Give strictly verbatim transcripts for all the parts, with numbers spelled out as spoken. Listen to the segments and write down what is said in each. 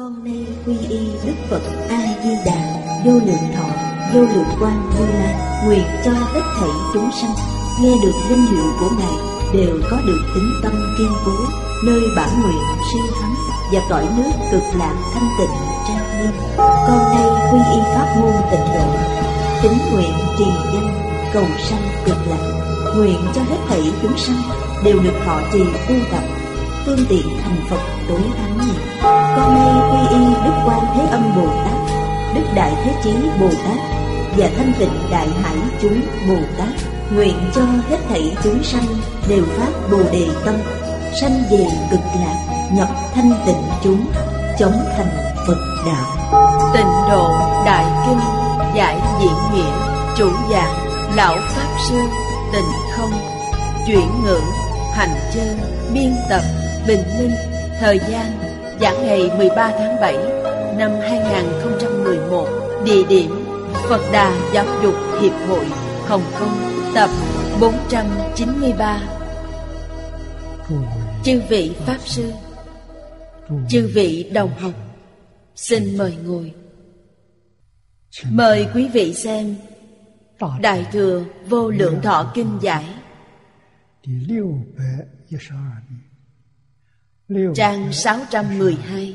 Con nay quy y Đức Phật A Di Đà, vô lượng thọ, vô lượng quang Như Lai, nguyện cho hết thảy chúng sanh nghe được danh hiệu của Ngài đều có được tín tâm kiên cố, nơi bản nguyện siêu thắng và cõi nước cực lạc thanh tịnh trang nghiêm. Con nay quy y pháp môn tịnh độ, tín nguyện trì danh cầu sanh cực lạc, nguyện cho hết thảy chúng sanh đều được thọ trì tu tập, phương tiện thành Phật tối thắng nhiệt. Con nay quy y Đức Quan Thế Âm Bồ Tát, Đức Đại Thế Chí Bồ Tát và Thanh Tịnh Đại Hải chúng Bồ Tát, nguyện cho hết thảy chúng sanh đều phát Bồ Đề tâm, sanh về cực lạc, nhập thanh tịnh chúng, chống thành Phật đạo. Tịnh Độ Đại Kinh giải diễn nghĩa, chủ giảng Lão Pháp Sư Tịnh Không, chuyển ngữ Hành Chân, biên tập Bình Minh. Thời gian giảng ngày mười ba tháng bảy năm hai nghìn không trăm mười một. Địa điểm Phật Đà Giáo dục Hiệp hội, Hồng Kông. Tập bốn trăm chín mươi ba. Chư vị Pháp Sư, chư vị đồng học, xin mời ngồi. Mời quý vị xem Đại Thừa Vô Lượng Thọ Kinh giải, trang sáu trăm mười hai,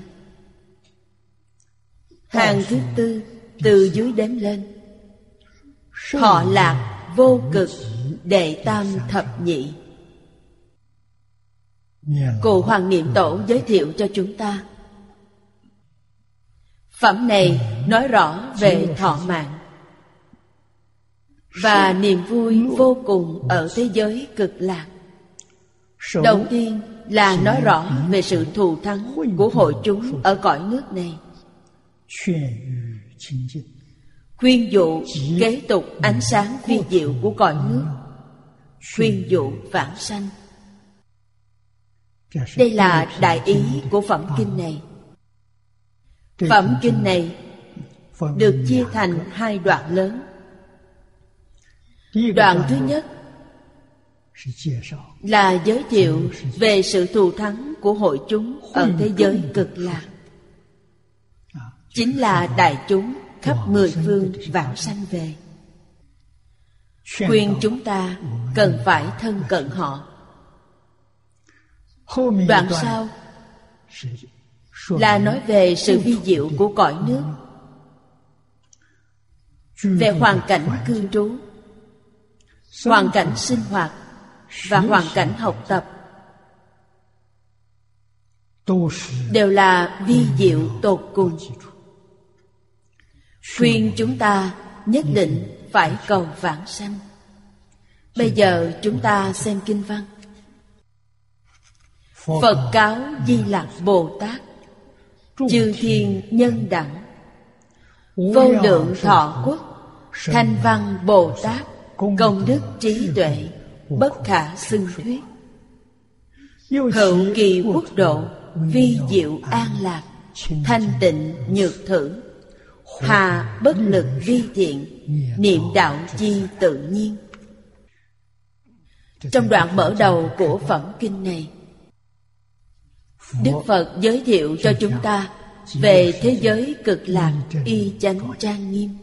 hàng thứ tư từ dưới đếm lên. Họ Lạc Vô Cực Đệ Tam Thập Nhị. Cụ Hoàng Niệm Tổ giới thiệu cho chúng ta. Phẩm này nói rõ về thọ mạng và niềm vui vô cùng ở thế giới cực lạc. Đầu tiên là nói rõ về sự thù thắng của hội chúng ở cõi nước này, khuyên dụ kế tục ánh sáng vi diệu của cõi nước, khuyên dụ vãng sanh. Đây là đại ý của phẩm kinh này. Phẩm kinh này được chia thành hai đoạn lớn. Đoạn thứ nhất là giới thiệu về sự thù thắng của hội chúng ở thế giới cực lạc, chính là đại chúng khắp mười phương vãng sanh về. Khuyên chúng ta cần phải thân cận họ. Đoạn sau là nói về sự vi diệu của cõi nước, về hoàn cảnh cư trú, hoàn cảnh sinh hoạt và hoàn cảnh học tập, đều là vi diệu tột cùng. Khuyên chúng ta nhất định phải cầu vãng sanh. Bây giờ chúng ta xem kinh văn. Phật cáo Di Lặc Bồ Tát, chư thiên nhân đẳng, vô lượng thọ quốc, thanh văn Bồ Tát, công đức trí tuệ, bất khả xưng thuyết. Hữu kỳ quốc độ, vi diệu an lạc, thanh tịnh nhược thử, hà bất lực vi thiện, niệm đạo chi tự nhiên. Trong đoạn mở đầu của phẩm kinh này, Đức Phật giới thiệu cho chúng ta về thế giới cực lạc y chánh trang nghiêm.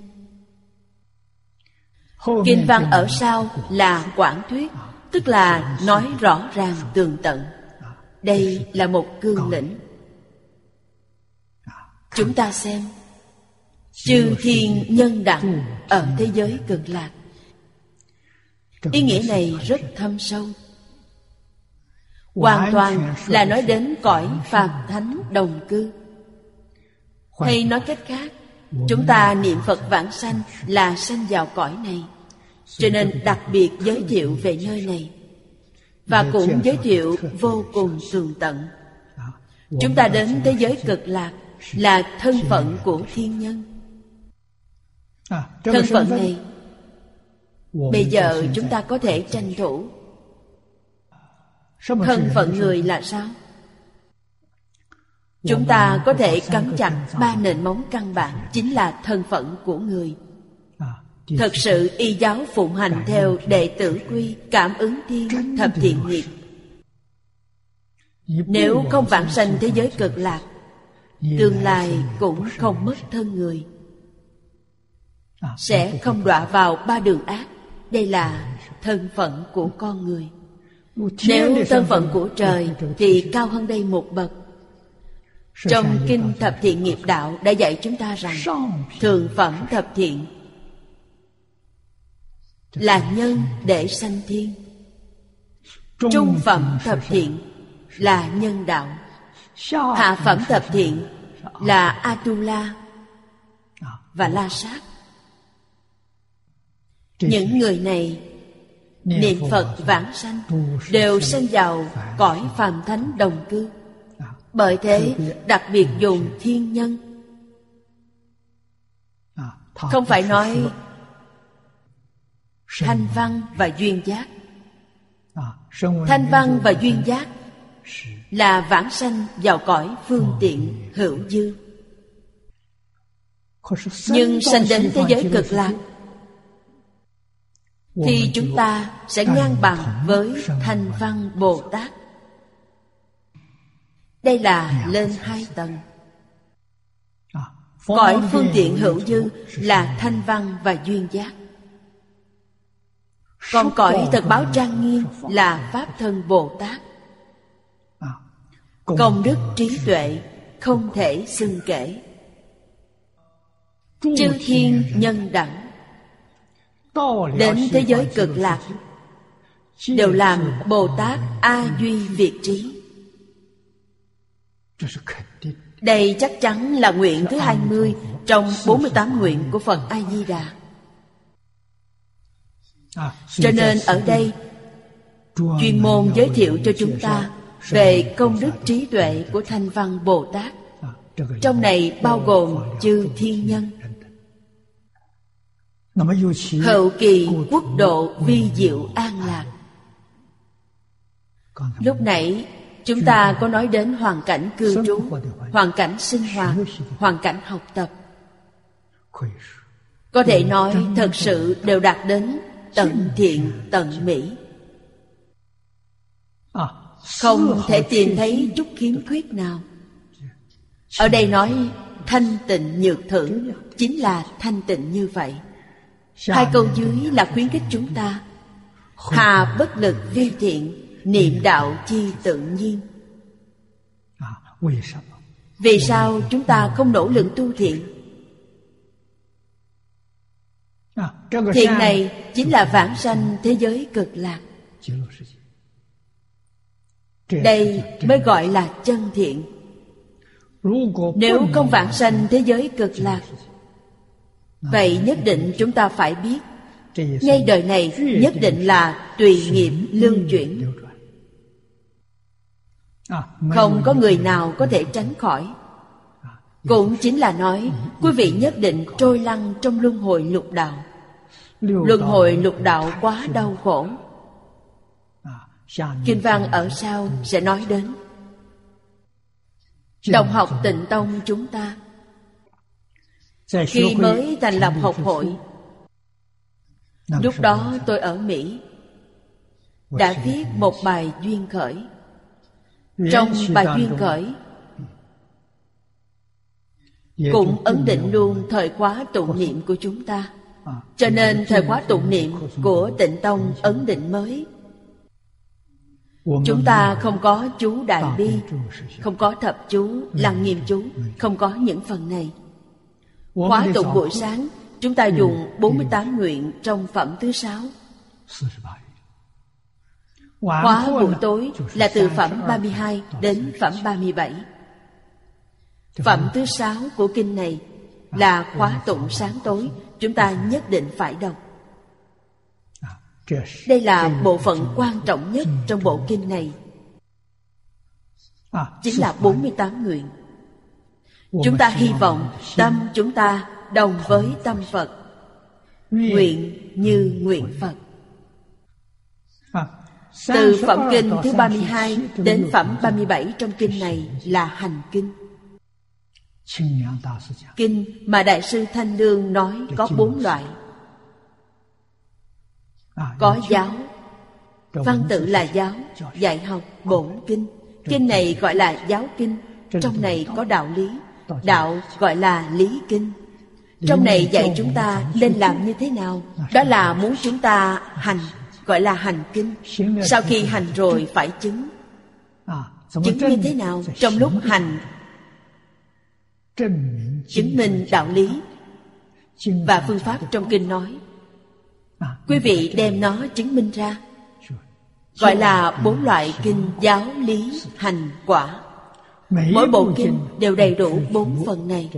Kinh văn ở sau là quảng thuyết, tức là nói rõ ràng tường tận. Đây là một cương lĩnh. Chúng ta xem chư thiên nhân đẳng ở thế giới cực lạc. Ý nghĩa này rất thâm sâu, hoàn toàn là nói đến cõi phàm thánh đồng cư. Hay nói cách khác, chúng ta niệm Phật vãng sanh là sanh vào cõi này, cho nên đặc biệt giới thiệu về nơi này, và cũng giới thiệu vô cùng tường tận. Chúng ta đến thế giới cực lạc là thân phận của thiên nhân. Thân phận này bây giờ chúng ta có thể tranh thủ. Thân phận người là sao? Chúng ta có thể cắm chặt ba nền móng căn bản, chính là thân phận của người. Thật sự y giáo phụng hành theo đệ tử quy, cảm ứng thiên, thập thiện nghiệp. Nếu không vãng sanh thế giới cực lạc, tương lai cũng không mất thân người, sẽ không đọa vào ba đường ác. Đây là thân phận của con người. Nếu thân phận của trời thì cao hơn đây một bậc. Trong Kinh Thập Thiện Nghiệp Đạo đã dạy chúng ta rằng thượng phẩm thập thiện là nhân để sanh thiên, trung phẩm thập thiện là nhân đạo, hạ phẩm thập thiện là Atula và La Sát. Những người này niệm Phật vãng sanh đều sanh vào cõi phàm thánh đồng cư. Bởi thế đặc biệt dùng thiên nhân. Không phải nói thanh văn và duyên giác. Thanh văn và duyên giác là vãng sanh vào cõi phương tiện hữu dư. Nhưng sanh đến thế giới cực lạc thì chúng ta sẽ ngang bằng với Thanh Văn Bồ Tát. Đây là lên hai tầng. Cõi phương tiện hữu dư là Thanh Văn và duyên giác. Còn cõi thật báo trang nghiêm là Pháp Thân Bồ Tát. Công đức trí tuệ không thể xưng kể. Chư thiên nhân đẳng đến thế giới cực lạc đều làm Bồ Tát A Duy Việt Trí. Đây chắc chắn là nguyện thứ hai mươi trong bốn mươi tám nguyện của Phật A Di Đà. Cho nên ở đây chuyên môn giới thiệu cho chúng ta về công đức trí tuệ của Thanh Văn Bồ Tát. Trong này bao gồm chư thiên nhân. Hậu kỳ quốc độ vi diệu an lạc. Lúc nãy chúng ta có nói đến hoàn cảnh cư trú, hoàn cảnh sinh hoạt, hoàn cảnh học tập. Có thể nói thật sự đều đạt đến tận thiện tận mỹ, không thể tìm thấy chút khiếm khuyết nào. Ở đây nói thanh tịnh nhược thử chính là thanh tịnh như vậy. Hai câu dưới là khuyến khích chúng ta hà bất lực vi thiện, niệm đạo chi tự nhiên. Vì sao chúng ta không nỗ lực tu thiện? Thiện này chính là vãng sanh thế giới cực lạc. Đây mới gọi là chân thiện. Nếu không vãng sanh thế giới cực lạc, vậy nhất định chúng ta phải biết ngay đời này nhất định là tùy nghiệp lưu chuyển, không có người nào có thể tránh khỏi. Cũng chính là nói quý vị nhất định trôi lăn trong luân hồi lục đạo. Luân hồi lục đạo quá đau khổ. Kinh văn ở sau sẽ nói đến. Đồng học Tịnh Tông chúng ta khi mới thành lập học hội, lúc đó tôi ở Mỹ, đã viết một bài duyên khởi. Trong bài duyên khởi cũng ấn định luôn thời khóa tụng niệm của chúng ta. Cho nên thời khóa tụng niệm của Tịnh Tông ấn định mới. Chúng ta không có chú Đại Bi, không có thập chú, Lăng Nghiêm chú, không có những phần này. Khóa tụng buổi sáng chúng ta dùng bốn mươi tám nguyện trong phẩm thứ sáu. Khóa buổi tối là từ phẩm ba mươi hai đến phẩm ba mươi bảy. Phẩm thứ sáu của kinh này là khóa tụng sáng tối, chúng ta nhất định phải đọc. Đây là bộ phận quan trọng nhất trong bộ kinh này, chính là bốn mươi tám nguyện. Chúng ta hy vọng tâm chúng ta đồng với tâm Phật, nguyện như nguyện Phật. Từ phẩm kinh thứ ba mươi hai đến phẩm ba mươi bảy trong kinh này là hành kinh. Kinh mà Đại sư Thanh Lương nói có bốn loại. Có giáo, văn tự là giáo, dạy học bổn kinh. Kinh này gọi là giáo kinh. Trong này có đạo lý, đạo gọi là lý kinh. Trong này dạy chúng ta nên làm như thế nào. Đó là muốn chúng ta hành, gọi là hành kinh. Sau khi hành rồi phải chứng. Chứng như thế nào? Trong lúc hành chứng minh đạo lý và phương pháp trong kinh nói, quý vị đem nó chứng minh ra, gọi là bốn loại kinh giáo lý hành quả. Mỗi bộ kinh đều đầy đủ bốn phần này.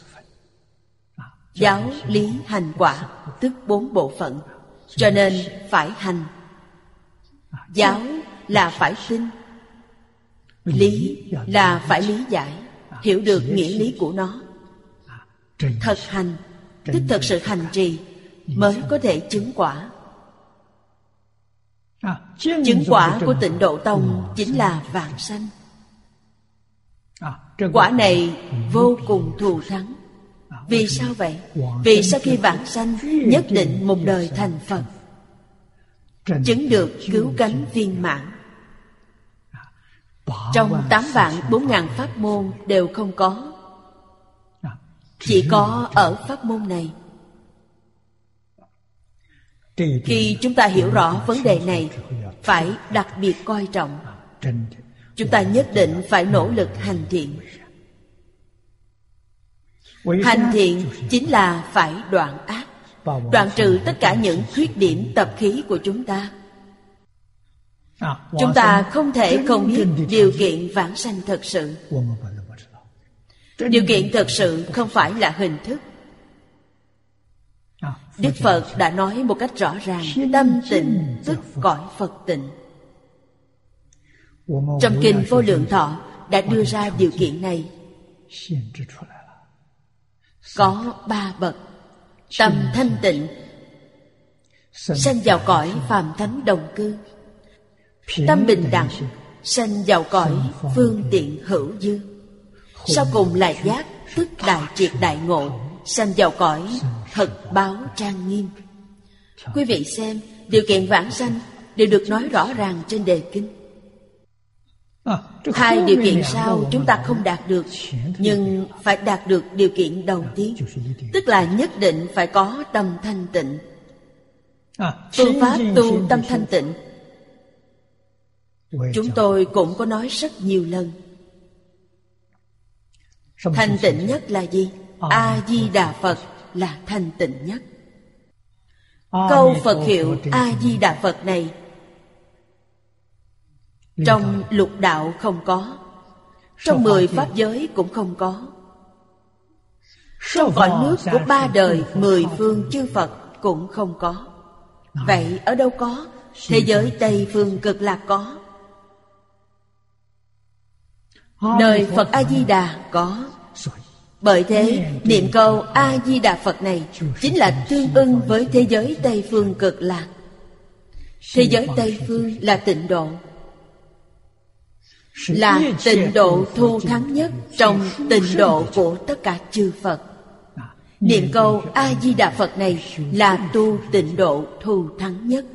Giáo lý hành quả tức bốn bộ phận, cho nên phải hành. Giáo là phải tin, lý là phải lý giải, hiểu được nghĩa lý của nó. Thực hành tức thật sự hành trì mới có thể chứng quả. Chứng quả của Tịnh Độ Tông chính là vãng sanh. Quả này vô cùng thù thắng. Vì sao vậy? Vì sau khi vãng sanh nhất định một đời thành Phật, chứng được cứu cánh viên mãn. Trong tám vạn bốn ngàn pháp môn đều không có, chỉ có ở pháp môn này. Khi chúng ta hiểu rõ vấn đề này, phải đặc biệt coi trọng. Chúng ta nhất định phải nỗ lực hành thiện. Hành thiện chính là phải đoạn ác, đoạn trừ tất cả những khuyết điểm tập khí của chúng ta. Chúng ta không thể không biết điều kiện vãng sanh thật sự. Điều kiện thật sự không phải là hình thức. Đức Phật đã nói một cách rõ ràng, tâm tịnh tức cõi Phật tịnh. Trong kinh Vô Lượng Thọ đã đưa ra điều kiện này. Có ba bậc: tâm thanh tịnh, sanh vào cõi phàm thánh đồng cư; tâm bình đẳng, sanh vào cõi phương tiện hữu dư; sau cùng là giác, tức đại triệt đại ngộ, sanh vào cõi thật báo trang nghiêm. Quý vị xem, điều kiện vãng sanh đều được nói rõ ràng trên đề kinh. Hai điều kiện sau chúng ta không đạt được, nhưng phải đạt được điều kiện đầu tiên, tức là nhất định phải có tâm thanh tịnh. Phương pháp tu tâm thanh tịnh chúng tôi cũng có nói rất nhiều lần. Thanh tịnh nhất là gì? A-di-đà Phật là thanh tịnh nhất. Câu Phật hiệu A-di-đà Phật này trong lục đạo không có, trong mười pháp giới cũng không có, trong cõi nước của ba đời mười phương chư Phật cũng không có. Vậy ở đâu có? Thế giới Tây phương Cực Lạc có, nơi Phật A-di-đà có. Bởi thế niệm câu A-di-đà Phật này chính là tương ưng với thế giới Tây phương Cực Lạc. Thế giới Tây phương là tịnh độ, là tịnh độ thu thắng nhất trong tịnh độ của tất cả chư Phật. Niệm câu A-di-đà Phật này là tu tịnh độ thu thắng nhất.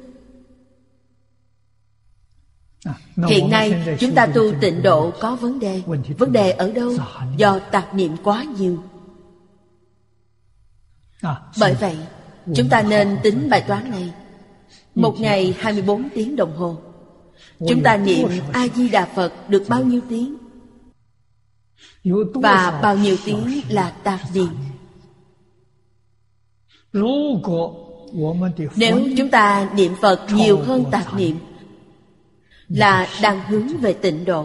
Hiện nay chúng ta tu tịnh độ có vấn đề. Vấn đề ở đâu? Do tạp niệm quá nhiều. Bởi vậy chúng ta nên tính bài toán này. Một ngày hai mươi bốn tiếng đồng hồ, chúng ta niệm A-di-đà Phật được bao nhiêu tiếng? Và bao nhiêu tiếng là tạp niệm? Nếu chúng ta niệm Phật nhiều hơn tạp niệm, là đang hướng về tịnh độ.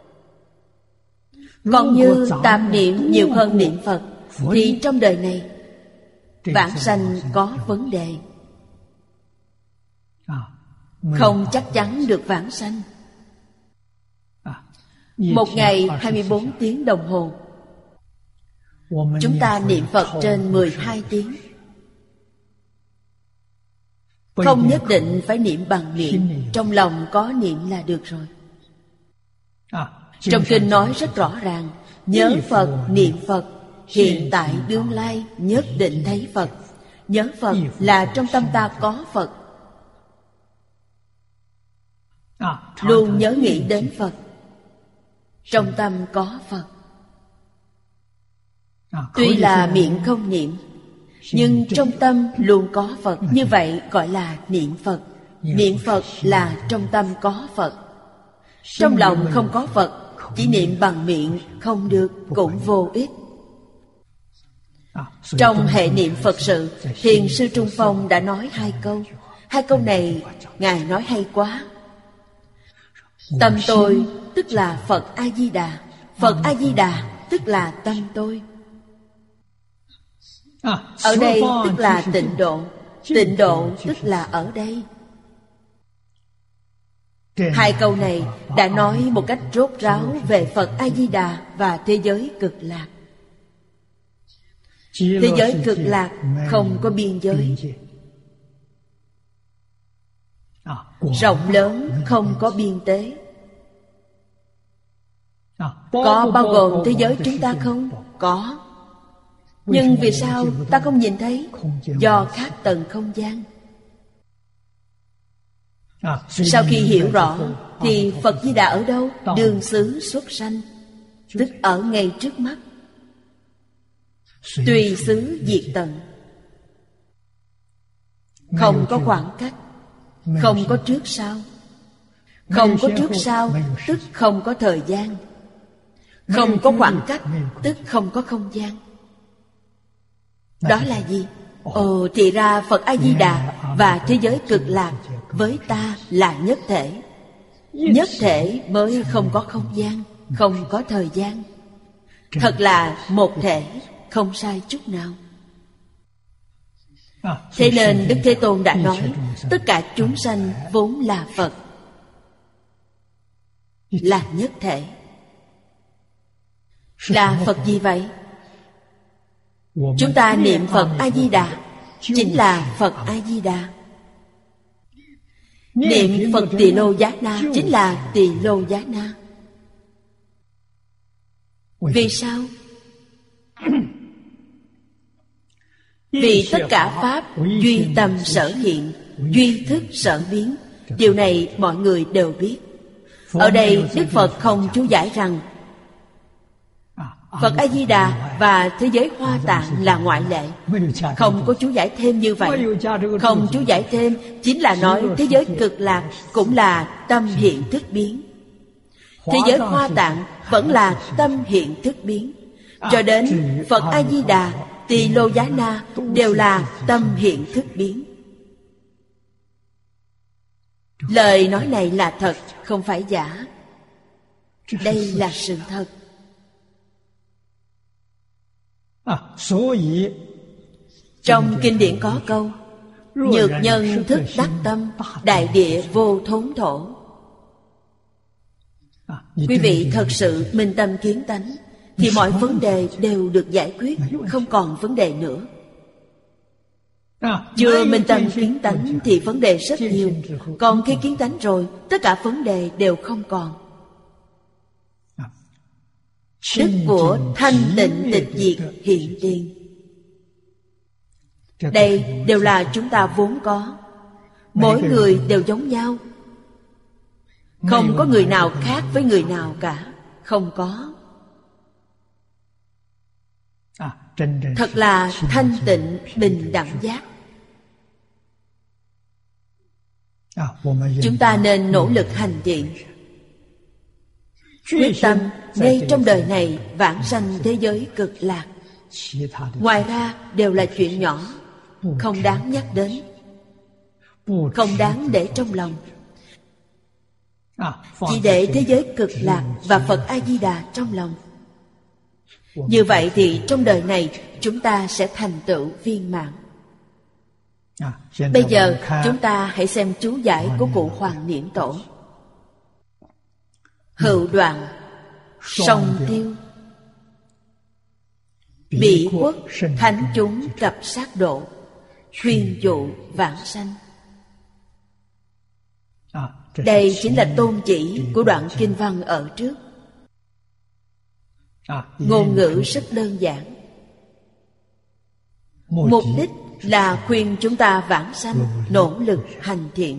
Còn như tạp niệm nhiều hơn niệm Phật, thì trong đời này vãng sanh có vấn đề, không chắc chắn được vãng sanh. Một ngày hai mươi bốn tiếng đồng hồ, chúng ta niệm Phật trên mười hai tiếng. Không nhất định phải niệm bằng miệng, trong lòng có niệm là được rồi. Trong kinh nói rất rõ ràng, nhớ Phật, niệm Phật, hiện tại đương lai nhất định thấy Phật. Nhớ Phật là trong tâm ta có Phật, luôn nhớ nghĩ đến Phật, trong tâm có Phật. Tuy là miệng không niệm, nhưng trong tâm luôn có Phật. Như vậy gọi là niệm Phật. Niệm Phật là trong tâm có Phật. Trong lòng không có Phật, chỉ niệm bằng miệng không được, cũng vô ích. Trong hệ niệm Phật sự, Thiền sư Trung Phong đã nói hai câu. Hai câu này Ngài nói hay quá. Tâm tôi tức là Phật A-di-đà. Phật A-di-đà tức là tâm tôi. Ở đây tức là tịnh độ. Tịnh độ tức là ở đây. Hai câu này đã nói một cách rốt ráo về Phật A-di-đà và thế giới cực lạc. Thế giới cực lạc không có biên giới, rộng lớn không có biên tế. Có bao gồm thế giới chúng ta không? Có. Nhưng vì sao ta không nhìn thấy? Do khác tầng không gian. Sau khi hiểu rõ thì Phật Di Đà ở đâu? Đương xứ xuất sanh, tức ở ngay trước mắt. Tùy xứ diệt tận, không có khoảng cách, không có trước sau. Không có trước sau tức không có thời gian. Không có khoảng cách tức không có không gian. Đó là gì? Ồ, thì ra Phật A-di-đà và thế giới cực lạc với ta là nhất thể. Nhất thể mới không có không gian, không có thời gian. Thật là một thể, không sai chút nào. Thế nên Đức Thế Tôn đã nói, tất cả chúng sanh vốn là Phật, là nhất thể. Là Phật gì vậy? Chúng ta niệm Phật A-di-đà chính là Phật A-di-đà. Niệm Phật Tỳ Lô Giá Na chính là Tỳ Lô Giá Na. Vì sao? Vì tất cả Pháp duy tâm sở hiện, duy thức sở biến. Điều này mọi người đều biết. Ở đây Đức Phật không chú giải rằng Phật A-di-đà và thế giới Hoa Tạng là ngoại lệ. Không có chú giải thêm như vậy. Không chú giải thêm chính là nói thế giới cực lạc cũng là tâm hiện thức biến. Thế giới Hoa Tạng vẫn là tâm hiện thức biến. Cho đến Phật A-di-đà, Tỳ Lô Giá Na đều là tâm hiện thức biến. Lời nói này là thật, không phải giả. Đây là sự thật. Trong kinh điển có câu: nhược nhân thức đắc tâm, đại địa vô thốn thổ. Quý vị thật sự minh tâm kiến tánh thì mọi vấn đề đều được giải quyết, không còn vấn đề nữa. Chưa minh tâm kiến tánh thì vấn đề rất nhiều. Còn khi kiến tánh rồi, tất cả vấn đề đều không còn. Đức của thanh tịnh tịch diệt hiện tiền. Đây đều là chúng ta vốn có. Mỗi người đều giống nhau, không có người nào khác với người nào cả. Không có. Thật là thanh tịnh bình đẳng giác. Chúng ta nên nỗ lực hành thiện, quyết tâm ngay trong đời này vãng sanh thế giới cực lạc. Ngoài ra đều là chuyện nhỏ, không đáng nhắc đến, không đáng để trong lòng. Chỉ để thế giới cực lạc và Phật A-di-đà trong lòng. Như vậy thì trong đời này chúng ta sẽ thành tựu viên mãn. Bây giờ chúng ta hãy xem chú giải của cụ Hoàng Niệm Tổ. Hữu đoạn song tiêu, bị quốc thánh chúng cập sát độ, khuyên dụ vãng sanh. Đây chính là tôn chỉ của đoạn kinh văn ở trước. Ngôn ngữ rất đơn giản. Mục đích là khuyên chúng ta vãng sanh, nỗ lực hành thiện.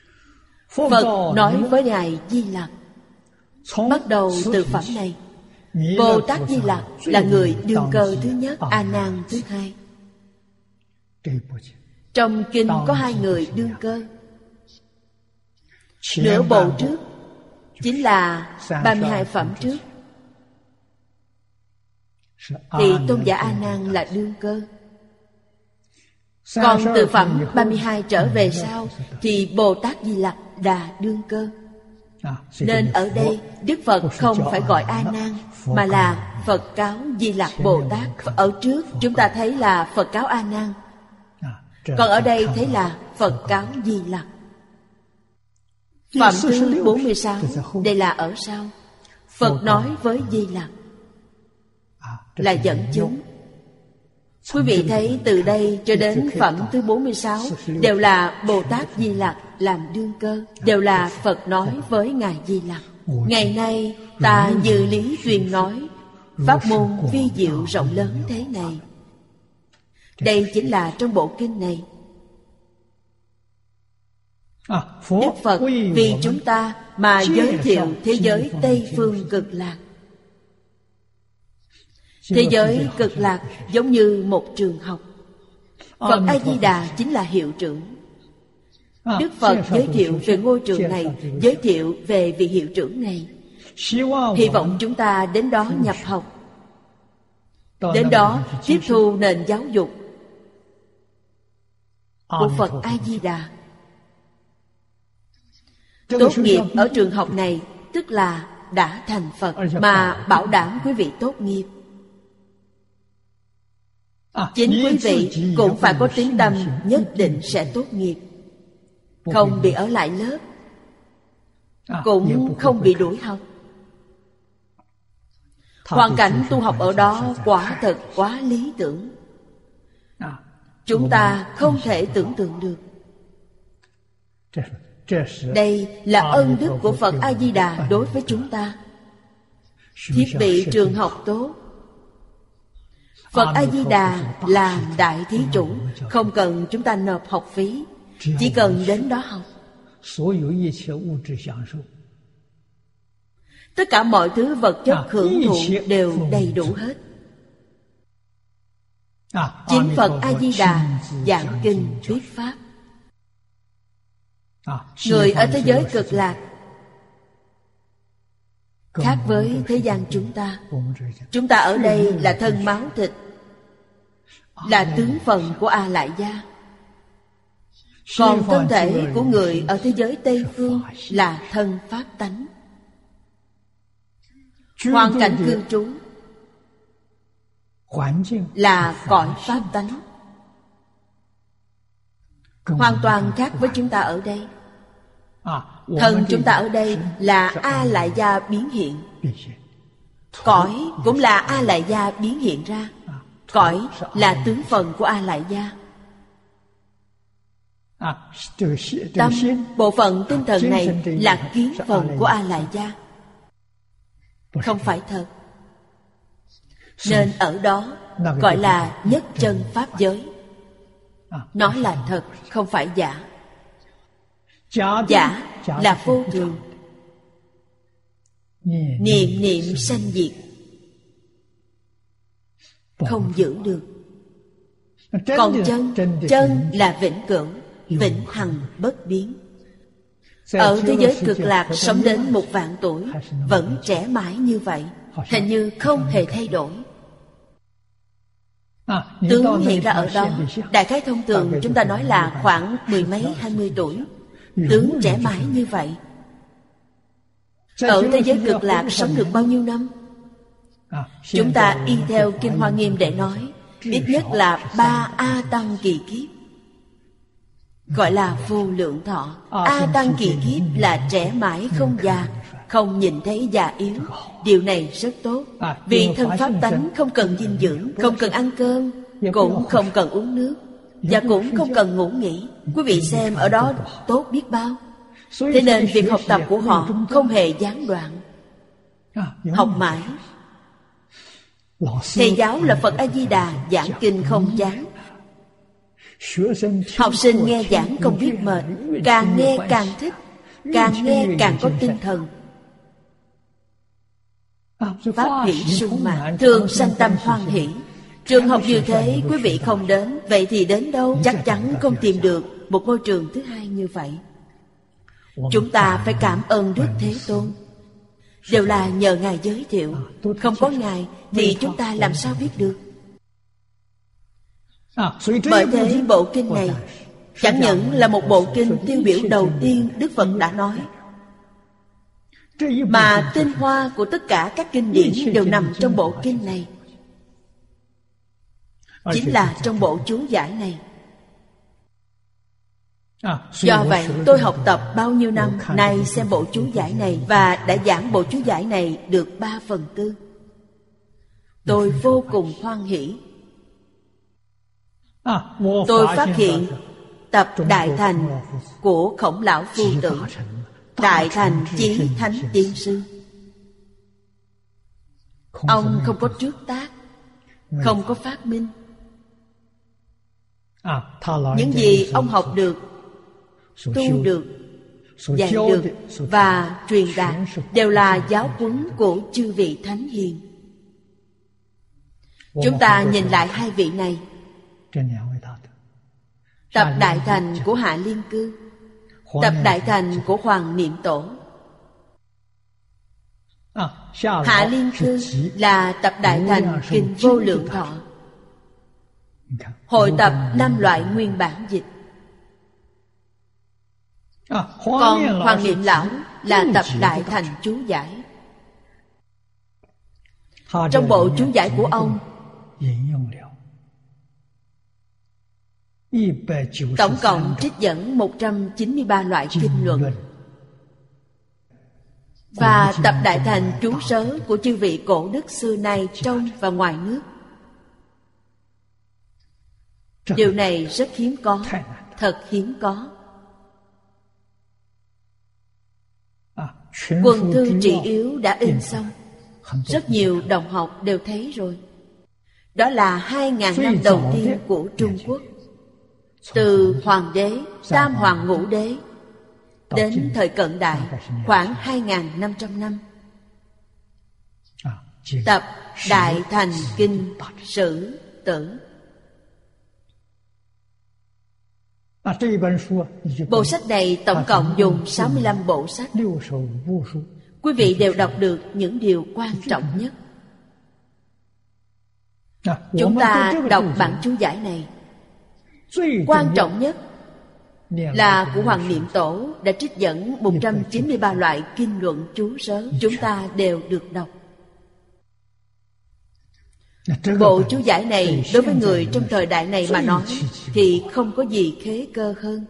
Phật nói với Ngài Di Lặc, bắt đầu từ phẩm này, Bồ Tát Di Lặc là người đương cơ thứ nhất, A Nan thứ hai. Trong kinh có hai người đương cơ. Nửa bộ trước chính là ba mươi hai phẩm trước, thì tôn giả A Nan là đương cơ. Còn từ phẩm ba mươi hai trở về sau thì Bồ Tát Di Lặc là đương cơ. Nên ở đây Đức Phật không phải gọi A Nan, mà là Phật cáo Di Lặc Bồ Tát. Ở trước chúng ta thấy là Phật cáo A Nan, còn ở đây thấy là Phật cáo Di Lặc. Phẩm thứ bốn mươi sáu, đây là ở sau. Phật nói với Di Lặc là dẫn chứng. Quý vị thấy từ đây cho đến phẩm thứ bốn mươi sáu đều là Bồ Tát Di Lặc làm đương cơ, đều là Phật nói với Ngài Di Lặc. Ngày nay ta như lý truyền nói, pháp môn vi diệu rộng lớn thế này. Đây chính là trong bộ kinh này. Đức Phật vì chúng ta mà giới thiệu thế giới Tây Phương Cực Lạc. Thế giới Cực Lạc giống như một trường học. Phật A-di-đà chính là hiệu trưởng. Đức Phật giới thiệu về ngôi trường này, giới thiệu về vị hiệu trưởng này. Hy vọng chúng ta đến đó nhập học, đến đó tiếp thu nền giáo dục của Phật A-di-đà. Tốt nghiệp ở trường học này tức là đã thành Phật, mà bảo đảm quý vị tốt nghiệp. Chính quý vị cũng phải có tín tâm nhất định sẽ tốt nghiệp, không bị ở lại lớp, cũng không bị đuổi học. Hoàn cảnh tu học ở đó quả thật quá lý tưởng, chúng ta không thể tưởng tượng được. Đây là ân đức của Phật A-di-đà đối với chúng ta. Thiết bị trường học tốt, Phật A-di-đà làm đại thí chủ, không cần chúng ta nộp học phí, chỉ cần đến đó học. Tất cả mọi thứ vật chất hưởng thụ đều đầy đủ hết. Chính Phật A-di-đà giảng kinh thuyết pháp. Người ở thế giới Cực Lạc khác với thế gian chúng ta. Chúng ta ở đây là thân máu thịt, là tướng phần của A Lại Gia. Còn thân thể của người ở thế giới Tây Phương là thân pháp tánh. Hoàn cảnh cư trú là cõi pháp tánh, hoàn toàn khác với chúng ta ở đây. Thân chúng ta ở đây là A Lại Gia biến hiện, cõi cũng là A Lại Gia biến hiện ra. Cõi là tướng phần của A Lại Gia. Tâm, bộ phận tinh thần này là kiến phần của A Lại Gia, không phải thật. Nên ở đó gọi là nhất chân pháp giới. Nó là thật, không phải giả. Giả là vô thường, niệm niệm sanh diệt, không giữ được. Còn chân, chân là vĩnh cửu, vĩnh hằng bất biến. Ở thế giới Cực Lạc sống đến một vạn tuổi vẫn trẻ mãi như vậy, hình như không hề thay đổi. Tướng hiện ra ở đó, đại khái thông thường chúng ta nói là khoảng mười mấy hai mươi tuổi. Tướng trẻ mãi như vậy. Ở thế giới Cực Lạc sống được bao nhiêu năm? Chúng ta y theo Kinh Hoa Nghiêm để nói, ít nhất là ba A Tăng kỳ kiếp, gọi là vô lượng thọ. A Tăng kỳ kiếp là trẻ mãi không già, không nhìn thấy già yếu. Điều này rất tốt, vì thân pháp tánh không cần dinh dưỡng, không cần ăn cơm, cũng không cần uống nước, và cũng không cần ngủ nghỉ. Quý vị xem ở đó tốt biết bao. Thế nên việc học tập của họ không hề gián đoạn, học mãi. Thầy giáo là Phật A-di-đà giảng kinh không chán. Học sinh nghe giảng không biết mệt, càng nghe càng thích, càng nghe càng có tinh thần. Pháp hỷ sung mãn, thường sanh tâm hoan hỷ. Trường học như thế quý vị không đến, vậy thì đến đâu? Chắc chắn không tìm được một ngôi trường thứ hai như vậy. Chúng ta phải cảm ơn Đức Thế Tôn, đều là nhờ Ngài giới thiệu. Không có Ngài thì chúng ta làm sao biết được. Bởi thế bộ kinh này chẳng những là một bộ kinh tiêu biểu đầu tiên Đức Phật đã nói, mà tinh hoa của tất cả các kinh điển đều nằm trong bộ kinh này, chính là trong bộ chú giải này. Do vậy tôi học tập bao nhiêu năm nay xem bộ chú giải này, và đã giảng bộ chú giải này được ba phần tư. Tôi vô cùng hoan hỷ. Tôi phát hiện tập Đại Thành của Khổng Lão Phu Tử, Đại Thành Chí Thánh Tiên Sư. Ông không có trước tác, không có phát minh. Những gì ông học được, tu được, dạy được và truyền đạt đều là giáo huấn của chư vị Thánh Hiền. Chúng ta nhìn lại hai vị này, tập Đại Thành của Hạ Liên Cư, tập Đại Thành của Hoàng Niệm Tổ. Hạ Liên Cư là tập Đại Thành Kinh Vô Lượng Thọ, hội tập năm loại nguyên bản dịch. Còn Hoàng Niệm Lão là tập Đại Thành chú giải. Trong bộ chú giải của ông, tổng cộng trích dẫn một trăm chín mươi ba loại kinh luận. Và tập Đại Thành chú sớ của chư vị cổ đức xưa nay trong và ngoài nước. Điều này rất hiếm có, thật hiếm có. Quần thư trị yếu đã in xong, rất nhiều đồng học đều thấy rồi. Đó là hai ngàn năm đầu tiên của Trung Quốc, từ Hoàng đế, Tam Hoàng Ngũ đế đến thời cận đại, khoảng hai ngàn năm trăm năm. Tập Đại Thành Kinh Sử Tử. Bộ sách này tổng cộng dùng sáu mươi lăm bộ sách. Quý vị đều đọc được những điều quan trọng nhất. Chúng ta đọc bản chú giải này, quan trọng nhất là của Hoàng Niệm Tổ đã trích dẫn một trăm chín mươi ba loại kinh luận chú sớ. Chúng ta đều được đọc. Bộ chú giải này đối với người trong thời đại này mà nói thì không có gì khế cơ hơn.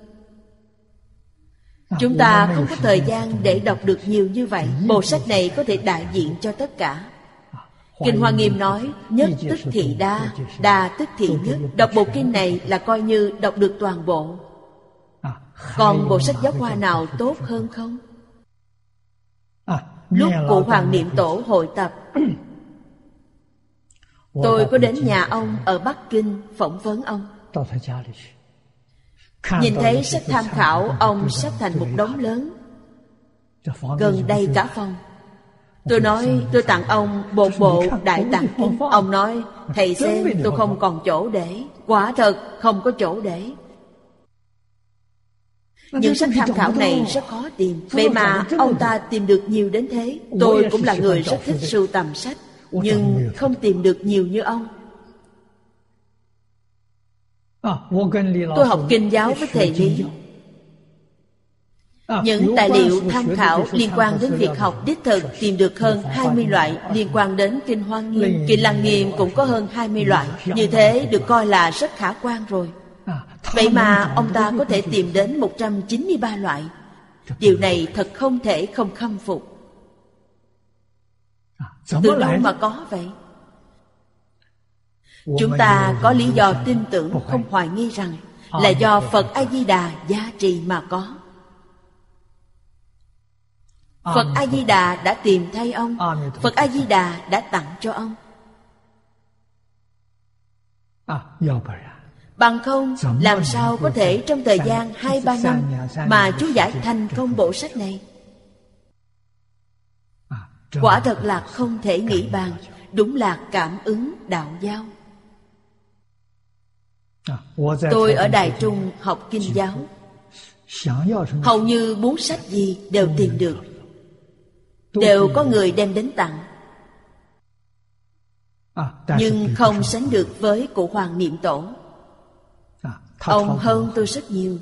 Chúng ta không có thời gian để đọc được nhiều như vậy. Bộ sách này có thể đại diện cho tất cả. Kinh Hoa Nghiêm nói nhất tức thị đa, đa tức thị nhất. Đọc bộ kinh này là coi như đọc được toàn bộ. Còn bộ sách giáo khoa nào tốt hơn không? Lúc của Hoàng Niệm Tổ hội tập, tôi có đến nhà ông ở Bắc Kinh phỏng vấn ông. Nhìn thấy sách tham khảo ông xếp thành một đống lớn, gần đây cả phòng. Tôi nói tôi tặng ông một bộ Đại Tạng Kinh. Ông nói thầy xem tôi không còn chỗ để. Quả thật không có chỗ để. Những sách tham khảo này rất khó tìm. Vậy mà ông ta tìm được nhiều đến thế. Tôi cũng là người rất thích sưu tầm sách, nhưng không tìm được nhiều như ông. Tôi học kinh giáo với thầy Lý. Những tài liệu tham khảo liên quan đến việc học đích thực tìm được hơn hai mươi loại liên quan đến Kinh Hoa Nghiêm. Kinh Lăng Nghiêm cũng có hơn hai mươi loại. Như thế được coi là rất khả quan rồi. Vậy mà ông ta có thể tìm đến một trăm chín mươi ba loại. Điều này thật không thể không khâm phục. Từ đâu mà có vậy? Chúng ta có lý do tin tưởng không hoài nghi rằng là do Phật A-di-đà gia trì mà có. Phật A-di-đà đã tìm thay ông. Phật A-di-đà đã tặng cho ông. Bằng không, làm sao có thể trong thời gian hai ba năm mà chú giải thành công bộ sách này? Quả thật là không thể nghĩ bàn. Đúng là cảm ứng đạo giao. Tôi ở Đài Trung học kinh giáo, hầu như muốn sách gì đều tìm được, đều có người đem đến tặng. Nhưng không sánh được với cụ Hoàng Niệm Tổ. Ông hơn tôi rất nhiều.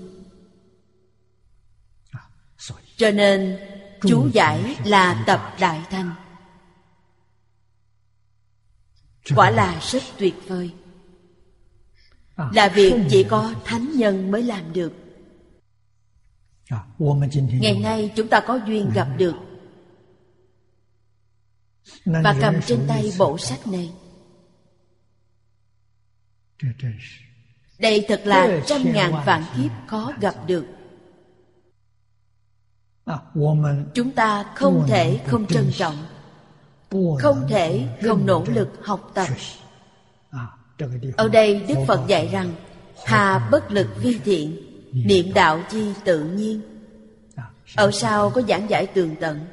Cho nên chú giải là tập Đại Thành, quả là rất tuyệt vời, là việc chỉ có thánh nhân mới làm được. Ngày nay chúng ta có duyên gặp được và cầm trên tay bộ sách này. Đây thật là trăm ngàn vạn kiếp khó gặp được. Chúng ta không thể không trân trọng, không thể không nỗ lực học tập. Ở đây Đức Phật dạy rằng hà bất lực vi thiện, niệm đạo chi tự nhiên. Ở sau có giảng giải tường tận.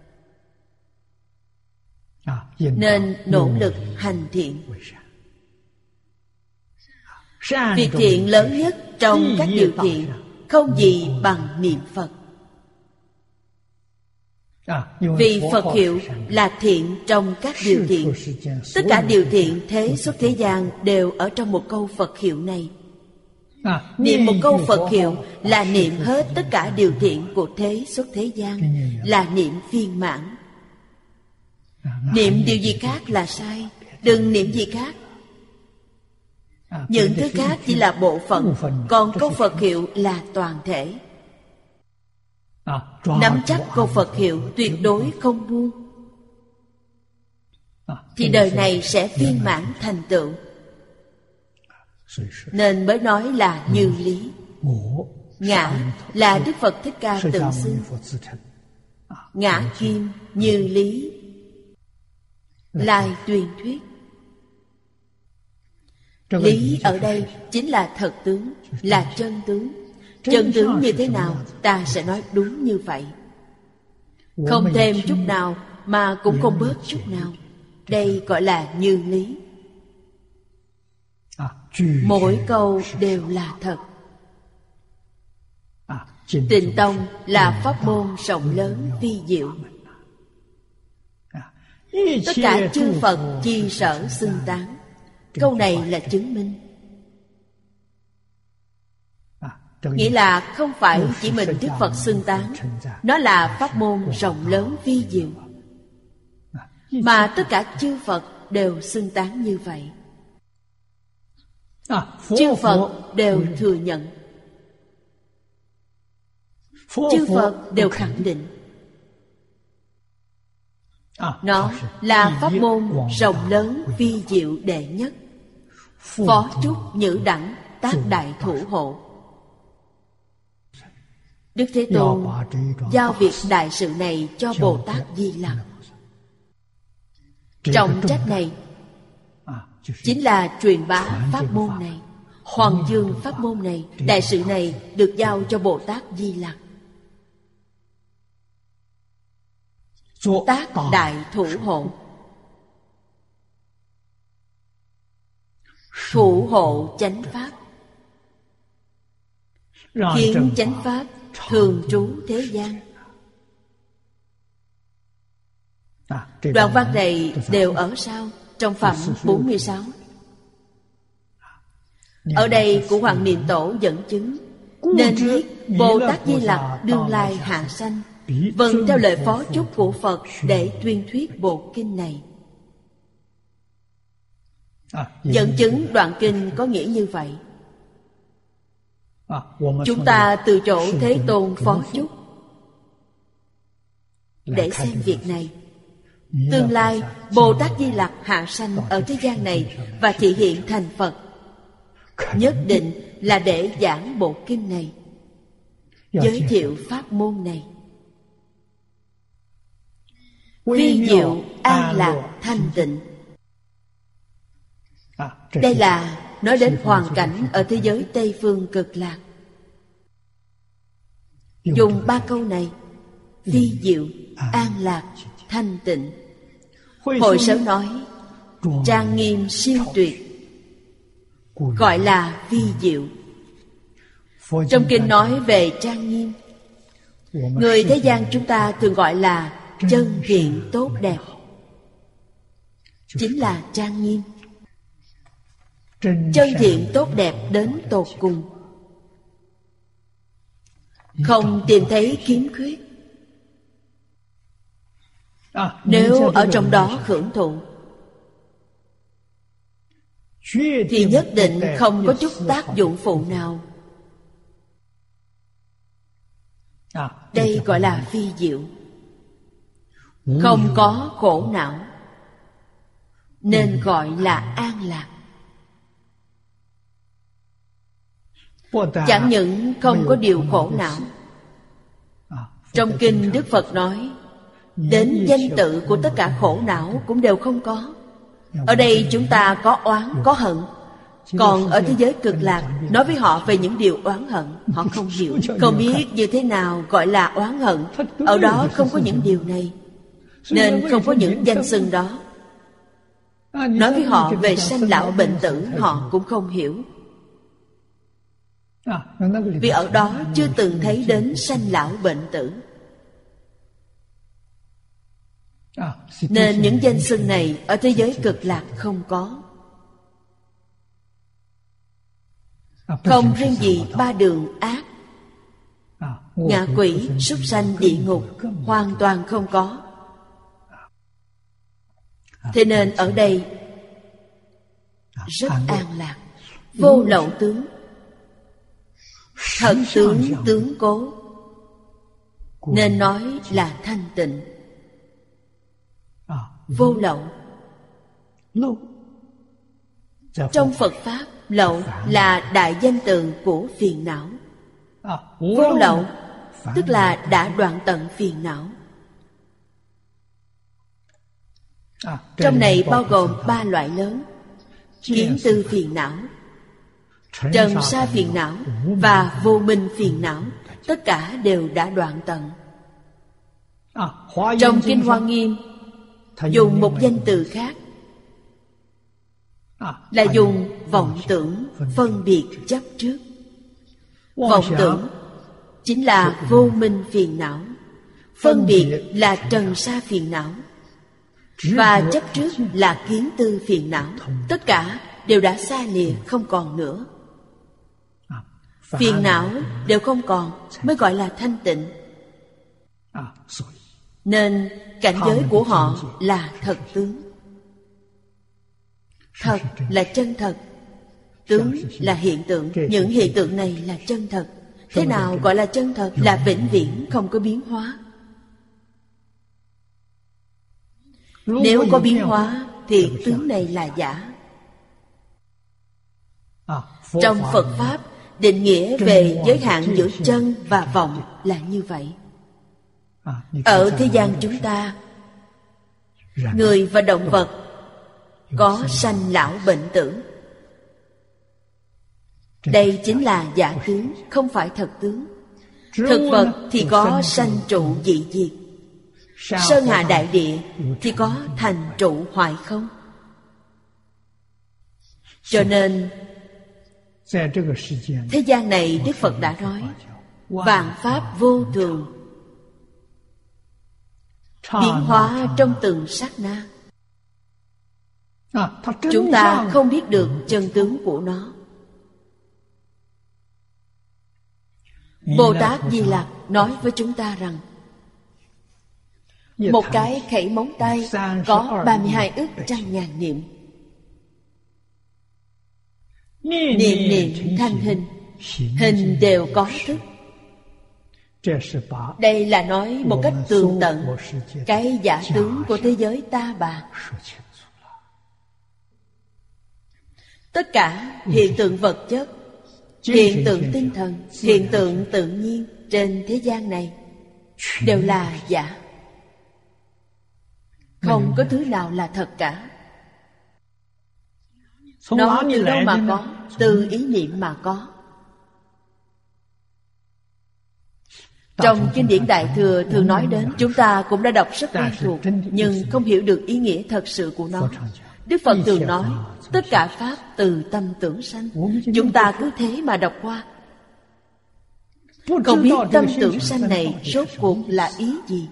Nên nỗ lực hành thiện. Việc thiện lớn nhất trong các điều thiện không gì bằng niệm Phật. Vì Phật hiệu là thiện trong các điều thiện. Tất cả điều thiện thế xuất thế gian đều ở trong một câu Phật hiệu này. Niệm một câu Phật hiệu là niệm hết tất cả điều thiện của thế xuất thế gian, là niệm viên mãn. Niệm điều gì khác là sai. Đừng niệm gì khác. Những thứ khác chỉ là bộ phận, còn câu Phật hiệu là toàn thể. Nắm chắc câu Phật hiệu tuyệt đối không buông, thì đời này sẽ viên mãn thành tựu. Nên mới nói là như lý. Ngã là Đức Phật Thích Ca tự xưng. Ngã kim như lý, lai truyền thuyết. Lý ở đây chính là thật tướng, là chân tướng. Chân tướng như thế nào, ta sẽ nói đúng như vậy, không thêm chút nào mà cũng không bớt chút nào. Đây gọi là như lý. Mỗi câu đều là thật. Tịnh Tông là pháp môn rộng lớn vi diệu. Tất cả chư Phật chi sở xưng tán. Câu này là chứng minh. Nghĩa là không phải chỉ mình Đức Phật xưng tán, nó là pháp môn rộng lớn vi diệu, mà tất cả chư Phật đều xưng tán như vậy. Chư Phật đều thừa nhận, chư Phật đều khẳng định. Nó là pháp môn rộng lớn vi diệu đệ nhất. Phó trúc nhữ đẳng tác đại thủ hộ. Đức Thế Tôn giao việc đại sự này cho Bồ Tát Di Lặc. Trọng trách này chính là truyền bá pháp môn này, hoàng dương pháp môn này. Đại sự này được giao cho Bồ Tát Di Lặc. Tác đại thủ hộ. Thủ hộ chánh pháp, khiến chánh pháp thường trú thế gian. Đoạn văn này đều ở sau trong phẩm bốn mươi sáu. Ở đây của Hoàng Niệm Tổ dẫn chứng, nên biết Bồ Tát Di Lặc đương lai hạ sanh, vâng theo lời phó chúc của Phật để tuyên thuyết bộ kinh này. Dẫn chứng đoạn kinh có nghĩa như vậy. Chúng ta từ chỗ Thế Tôn phó chúc để xem việc này. Tương lai Bồ Tát Di Lặc hạ sanh ở thế gian này và thị hiện thành Phật, nhất định là để giảng bộ kinh này, giới thiệu pháp môn này. Vi diệu an lạc thanh tịnh. Đây là nói đến hoàn cảnh ở thế giới Tây Phương Cực Lạc. Dùng ba câu này: vi diệu, an lạc, thanh tịnh. Hội Sở nói trang nghiêm siêu tuyệt, gọi là vi diệu. Trong kinh nói về trang nghiêm, người thế gian chúng ta thường gọi là chân thiện tốt đẹp, chính là trang nghiêm. Chân thiện tốt đẹp đến tột cùng, không tìm thấy khiếm khuyết. Nếu ở trong đó hưởng thụ thì nhất định không có chút tác dụng phụ nào. Đây gọi là phi diệu. Không có khổ não, nên gọi là an lạc. Chẳng những không có điều khổ não. Trong kinh Đức Phật nói đến danh tự của tất cả khổ não cũng đều không có. Ở đây chúng ta có oán, có hận. Còn ở thế giới cực lạc, nói với họ về những điều oán hận, họ không hiểu, không biết như thế nào gọi là oán hận. Ở đó không có những điều này, nên không có những danh xưng đó. Nói với họ về sanh lão bệnh tử, họ cũng không hiểu, vì ở đó chưa từng thấy đến sanh lão bệnh tử. Nên những danh xưng này ở thế giới cực lạc không có. Không riêng gì ba đường ác, ngạ quỷ, súc sanh, địa ngục hoàn toàn không có. Thế nên ở đây rất an lạc, vô lậu tướng, thật tướng tướng cố, nên nói là thanh tịnh. Vô lậu. Trong Phật Pháp, lậu là đại danh từ của phiền não. Vô lậu tức là đã đoạn tận phiền não. Trong này bao gồm ba loại lớn: kiến tư phiền não, trần sa phiền não và vô minh phiền não. Tất cả đều đã đoạn tận. Trong kinh Hoa Nghiêm dùng một danh từ khác, là dùng vọng tưởng phân biệt chấp trước. Vọng tưởng chính là vô minh phiền não, phân biệt là trần sa phiền não, và chấp trước là kiến tư phiền não. Tất cả đều đã xa lìa, không còn nữa. Phiền não đều không còn mới gọi là thanh tịnh. Nên cảnh giới của họ là thật tướng. Thật là chân thật, tướng là hiện tượng. Những hiện tượng này là chân thật. Thế nào gọi là chân thật? Là vĩnh viễn không có biến hóa. Nếu có biến hóa thì tướng này là giả. Trong Phật Pháp định nghĩa về giới hạn giữa chân và vọng là như vậy. Ở thế gian chúng ta, người và động vật có sanh lão bệnh tử. Đây chính là giả tướng, không phải thật tướng. Thực vật thì có sanh trụ dị diệt, sơn hà đại địa thì có thành trụ hoại không. Cho nên thế gian này Đức Phật đã nói vạn pháp vô thường, biến hóa trong từng sát na. Chúng ta không biết được chân tướng của nó. Bồ Tát Di Lặc nói với chúng ta rằng một cái khẩy móng tay có ba mươi hai ức trăm ngàn niệm. Niệm niệm thành hình, hình đều có thức. Đây là nói một cách tường tận cái giả tướng của thế giới ta bà. Tất cả hiện tượng vật chất, hiện tượng tinh thần, hiện tượng tự nhiên trên thế gian này đều là giả. Không có thứ nào là thật cả. Nó từ đâu mà có? Từ ý niệm mà có. Trong kinh điển Đại Thừa thường nói đến, chúng ta cũng đã đọc rất quen thuộc, nhưng không hiểu được ý nghĩa thật sự của nó. Đức Phật thường nói, tất cả Pháp từ tâm tưởng sanh. Chúng ta cứ thế mà đọc qua, không biết tâm tưởng sanh này rốt cuộc là ý gì.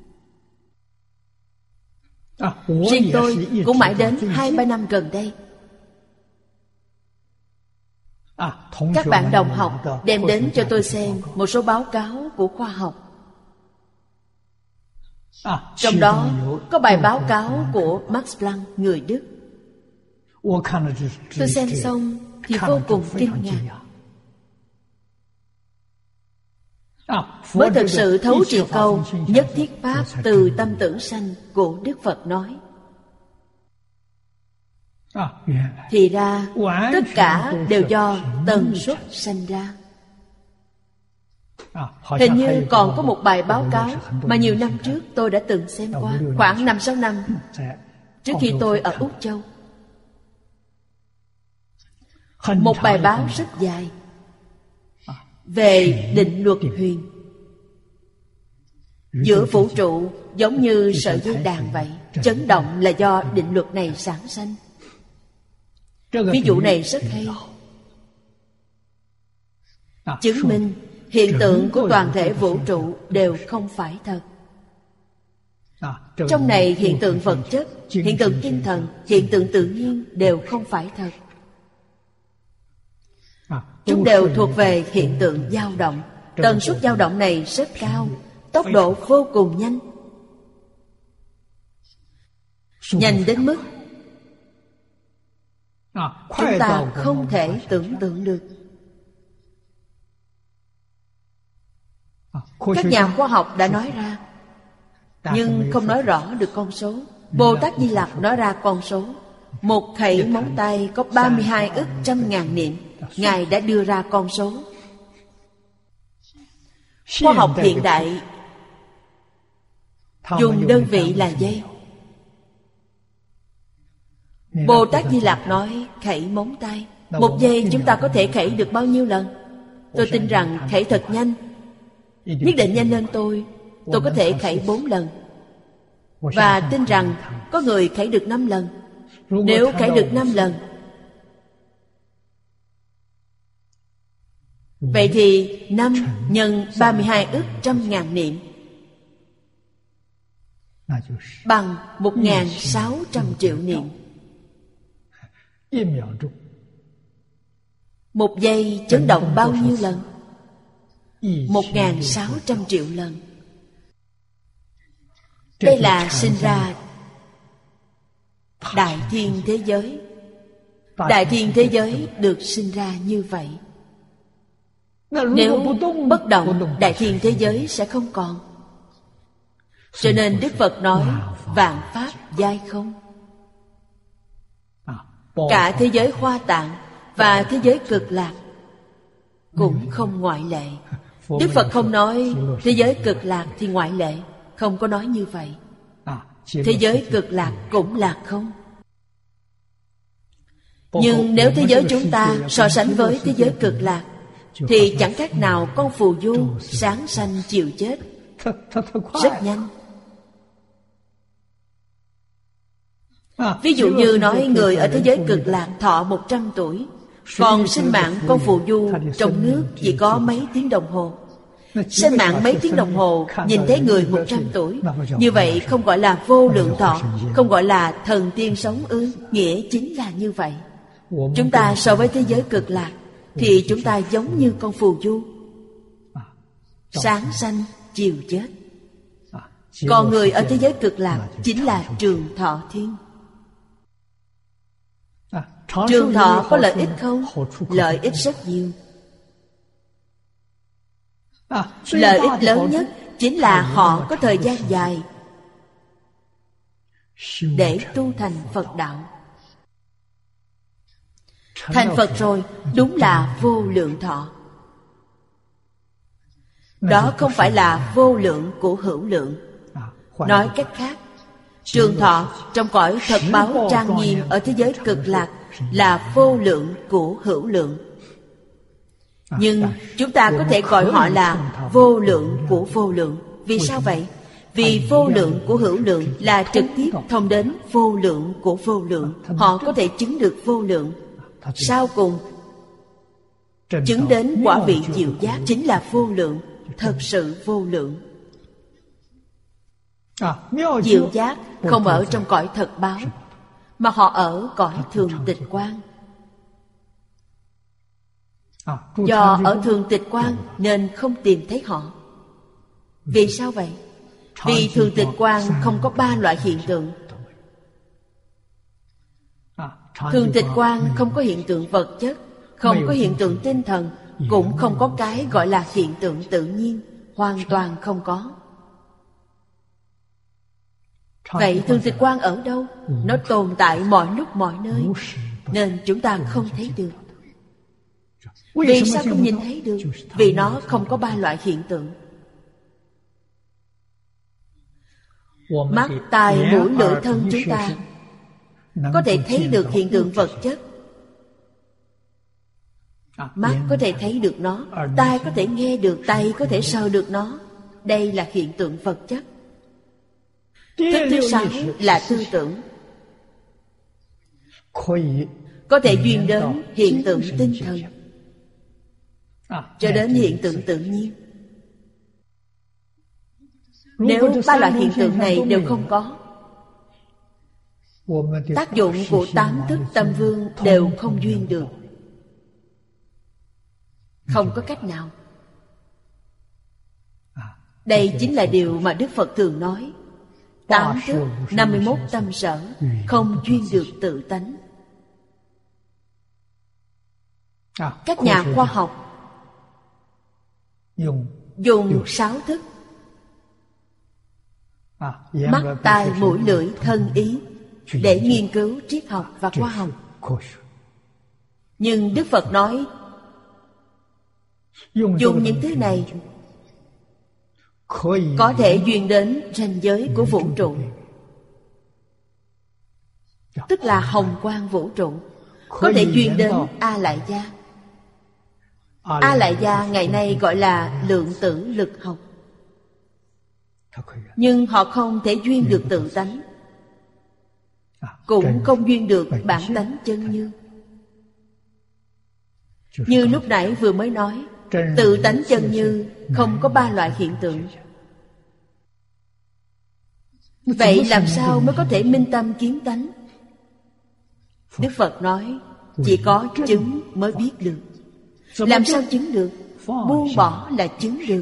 Riêng tôi cũng mãi đến hai ba năm gần đây, các bạn đồng học đem đến cho tôi xem một số báo cáo của khoa học. Trong đó có bài báo cáo của Max Planck, người Đức. Tôi xem xong thì vô cùng kinh ngạc. Mới thực sự thấu triệt câu nhất thiết Pháp từ tâm tưởng sanh của Đức Phật nói. Thì ra tất cả đều do tần suất sanh ra. Hình như còn có một bài báo cáo mà nhiều năm trước tôi đã từng xem qua, khoảng năm sáu năm trước khi tôi ở Úc Châu. Một bài báo rất dài về định luật huyền. Giữa vũ trụ giống như sợi dây đàn vậy, chấn động là do định luật này sản sanh. Ví dụ này rất hay, chứng minh hiện tượng của toàn thể vũ trụ đều không phải thật. Trong này hiện tượng vật chất, hiện tượng tinh thần, hiện tượng tự nhiên đều không phải thật. Chúng đều thuộc về hiện tượng dao động. Tần suất dao động này rất cao, tốc độ vô cùng nhanh, nhanh đến mức chúng ta không thể tưởng tượng được. Các nhà khoa học đã nói ra, nhưng không nói rõ được con số. Bồ Tát Di Lặc nói ra con số: một khẩy móng tay có ba mươi hai ức trăm ngàn niệm. Ngài đã đưa ra con số. Khoa học hiện đại dùng đơn vị là giây. Bồ Tát Di Lặc nói khẩy móng tay, một giây chúng ta có thể khẩy được bao nhiêu lần? Tôi tin rằng khẩy thật nhanh, nhất định nhanh hơn tôi. Tôi có thể khẩy bốn lần, và tin rằng có người khẩy được năm lần. Nếu khẩy được năm lần, vậy thì năm nhân ba mươi hai ức trăm ngàn niệm bằng một nghìn sáu trăm triệu niệm. Một giây chấn động bao nhiêu lần? Một nghìn sáu trăm triệu lần. Đây là sinh ra đại thiên thế giới. Đại thiên thế giới được sinh ra như vậy. Nếu bất động, đại thiên thế giới sẽ không còn. Cho nên Đức Phật nói vạn pháp giai không. Cả thế giới Hoa Tạng và thế giới Cực Lạc cũng không ngoại lệ. Đức Phật không nói thế giới Cực Lạc thì ngoại lệ, không có nói như vậy. Thế giới Cực Lạc cũng là không. Nhưng nếu thế giới chúng ta so sánh với thế giới Cực Lạc thì chẳng khác nào con phù du sáng sanh chiều chết, rất nhanh. Ví dụ như nói người ở thế giới Cực Lạc thọ một trăm tuổi, còn sinh mạng con phù du trong nước chỉ có mấy tiếng đồng hồ. Sinh mạng mấy tiếng đồng hồ nhìn thấy người một trăm tuổi, như vậy không gọi là vô lượng thọ, không gọi là thần tiên sống ư? Nghĩa chính là như vậy. Chúng ta so với thế giới Cực Lạc thì chúng ta giống như con phù du, sáng sanh chiều chết. Còn người ở thế giới Cực Lạc chính là trường thọ thiên. Trường thọ có lợi ích không? Lợi ích rất nhiều. Lợi ích lớn nhất chính là họ có thời gian dài để tu thành Phật đạo. Thành Phật rồi đúng là vô lượng thọ. Đó không phải là vô lượng của hữu lượng. Nói cách khác, trường thọ trong cõi thật báo trang nghiêm ở thế giới Cực Lạc là vô lượng của hữu lượng. Nhưng chúng ta có thể gọi họ là vô lượng của vô lượng. Vì sao vậy? Vì vô lượng của hữu lượng là trực tiếp thông đến vô lượng của vô lượng. Họ có thể chứng được vô lượng. Sau cùng chứng đến quả vị diệu giác chính là vô lượng, thật sự vô lượng. Diệu giác không ở trong cõi thật báo, mà họ ở cõi thường tịch quang. Do ở thường tịch quang nên không tìm thấy họ. Vì sao vậy? Vì thường tịch quang không có ba loại hiện tượng. Thường tịch quang không có hiện tượng vật chất, không có hiện tượng tinh thần, cũng không có cái gọi là hiện tượng tự nhiên, hoàn toàn không có. Vậy thường tịch quang ở đâu? Nó tồn tại mọi lúc mọi nơi, nên chúng ta không thấy được. Vì sao không nhìn thấy được? Vì nó không có ba loại hiện tượng. Mắt, tai, mũi, lưỡi, thân chúng ta có thể thấy được hiện tượng vật chất. Mắt có thể thấy được nó, tai có thể nghe được, tay có thể sờ được nó. Đây là hiện tượng vật chất. Thức thứ sáu là tư tưởng, có thể duyên đến hiện tượng tinh thần, cho đến hiện tượng tự nhiên. Nếu ba loại hiện tượng này đều không có, tác dụng của tám thức tâm vương đều không duyên được. Không có cách nào. Đây chính là điều mà Đức Phật thường nói. Tám thức, năm mươi mốt tâm sở, không duyên được tự tánh. Các nhà khoa học dùng sáu thức, mắt, tai, mũi, lưỡi, thân, ý, để nghiên cứu triết học và khoa học. Nhưng Đức Phật nói dùng những thứ này có thể duyên đến ranh giới của vũ trụ, tức là hồng quang vũ trụ. Có thể duyên đến A Lại Gia. A Lại Gia ngày nay gọi là lượng tử lực học. Nhưng họ không thể duyên được tự tánh, cũng không duyên được bản tánh chân như. Như lúc nãy vừa mới nói, tự tánh chân như không có ba loại hiện tượng. Vậy làm sao mới có thể minh tâm kiến tánh? Đức Phật nói chỉ có chứng mới biết được. Làm sao chứng được? Buông bỏ là chứng được.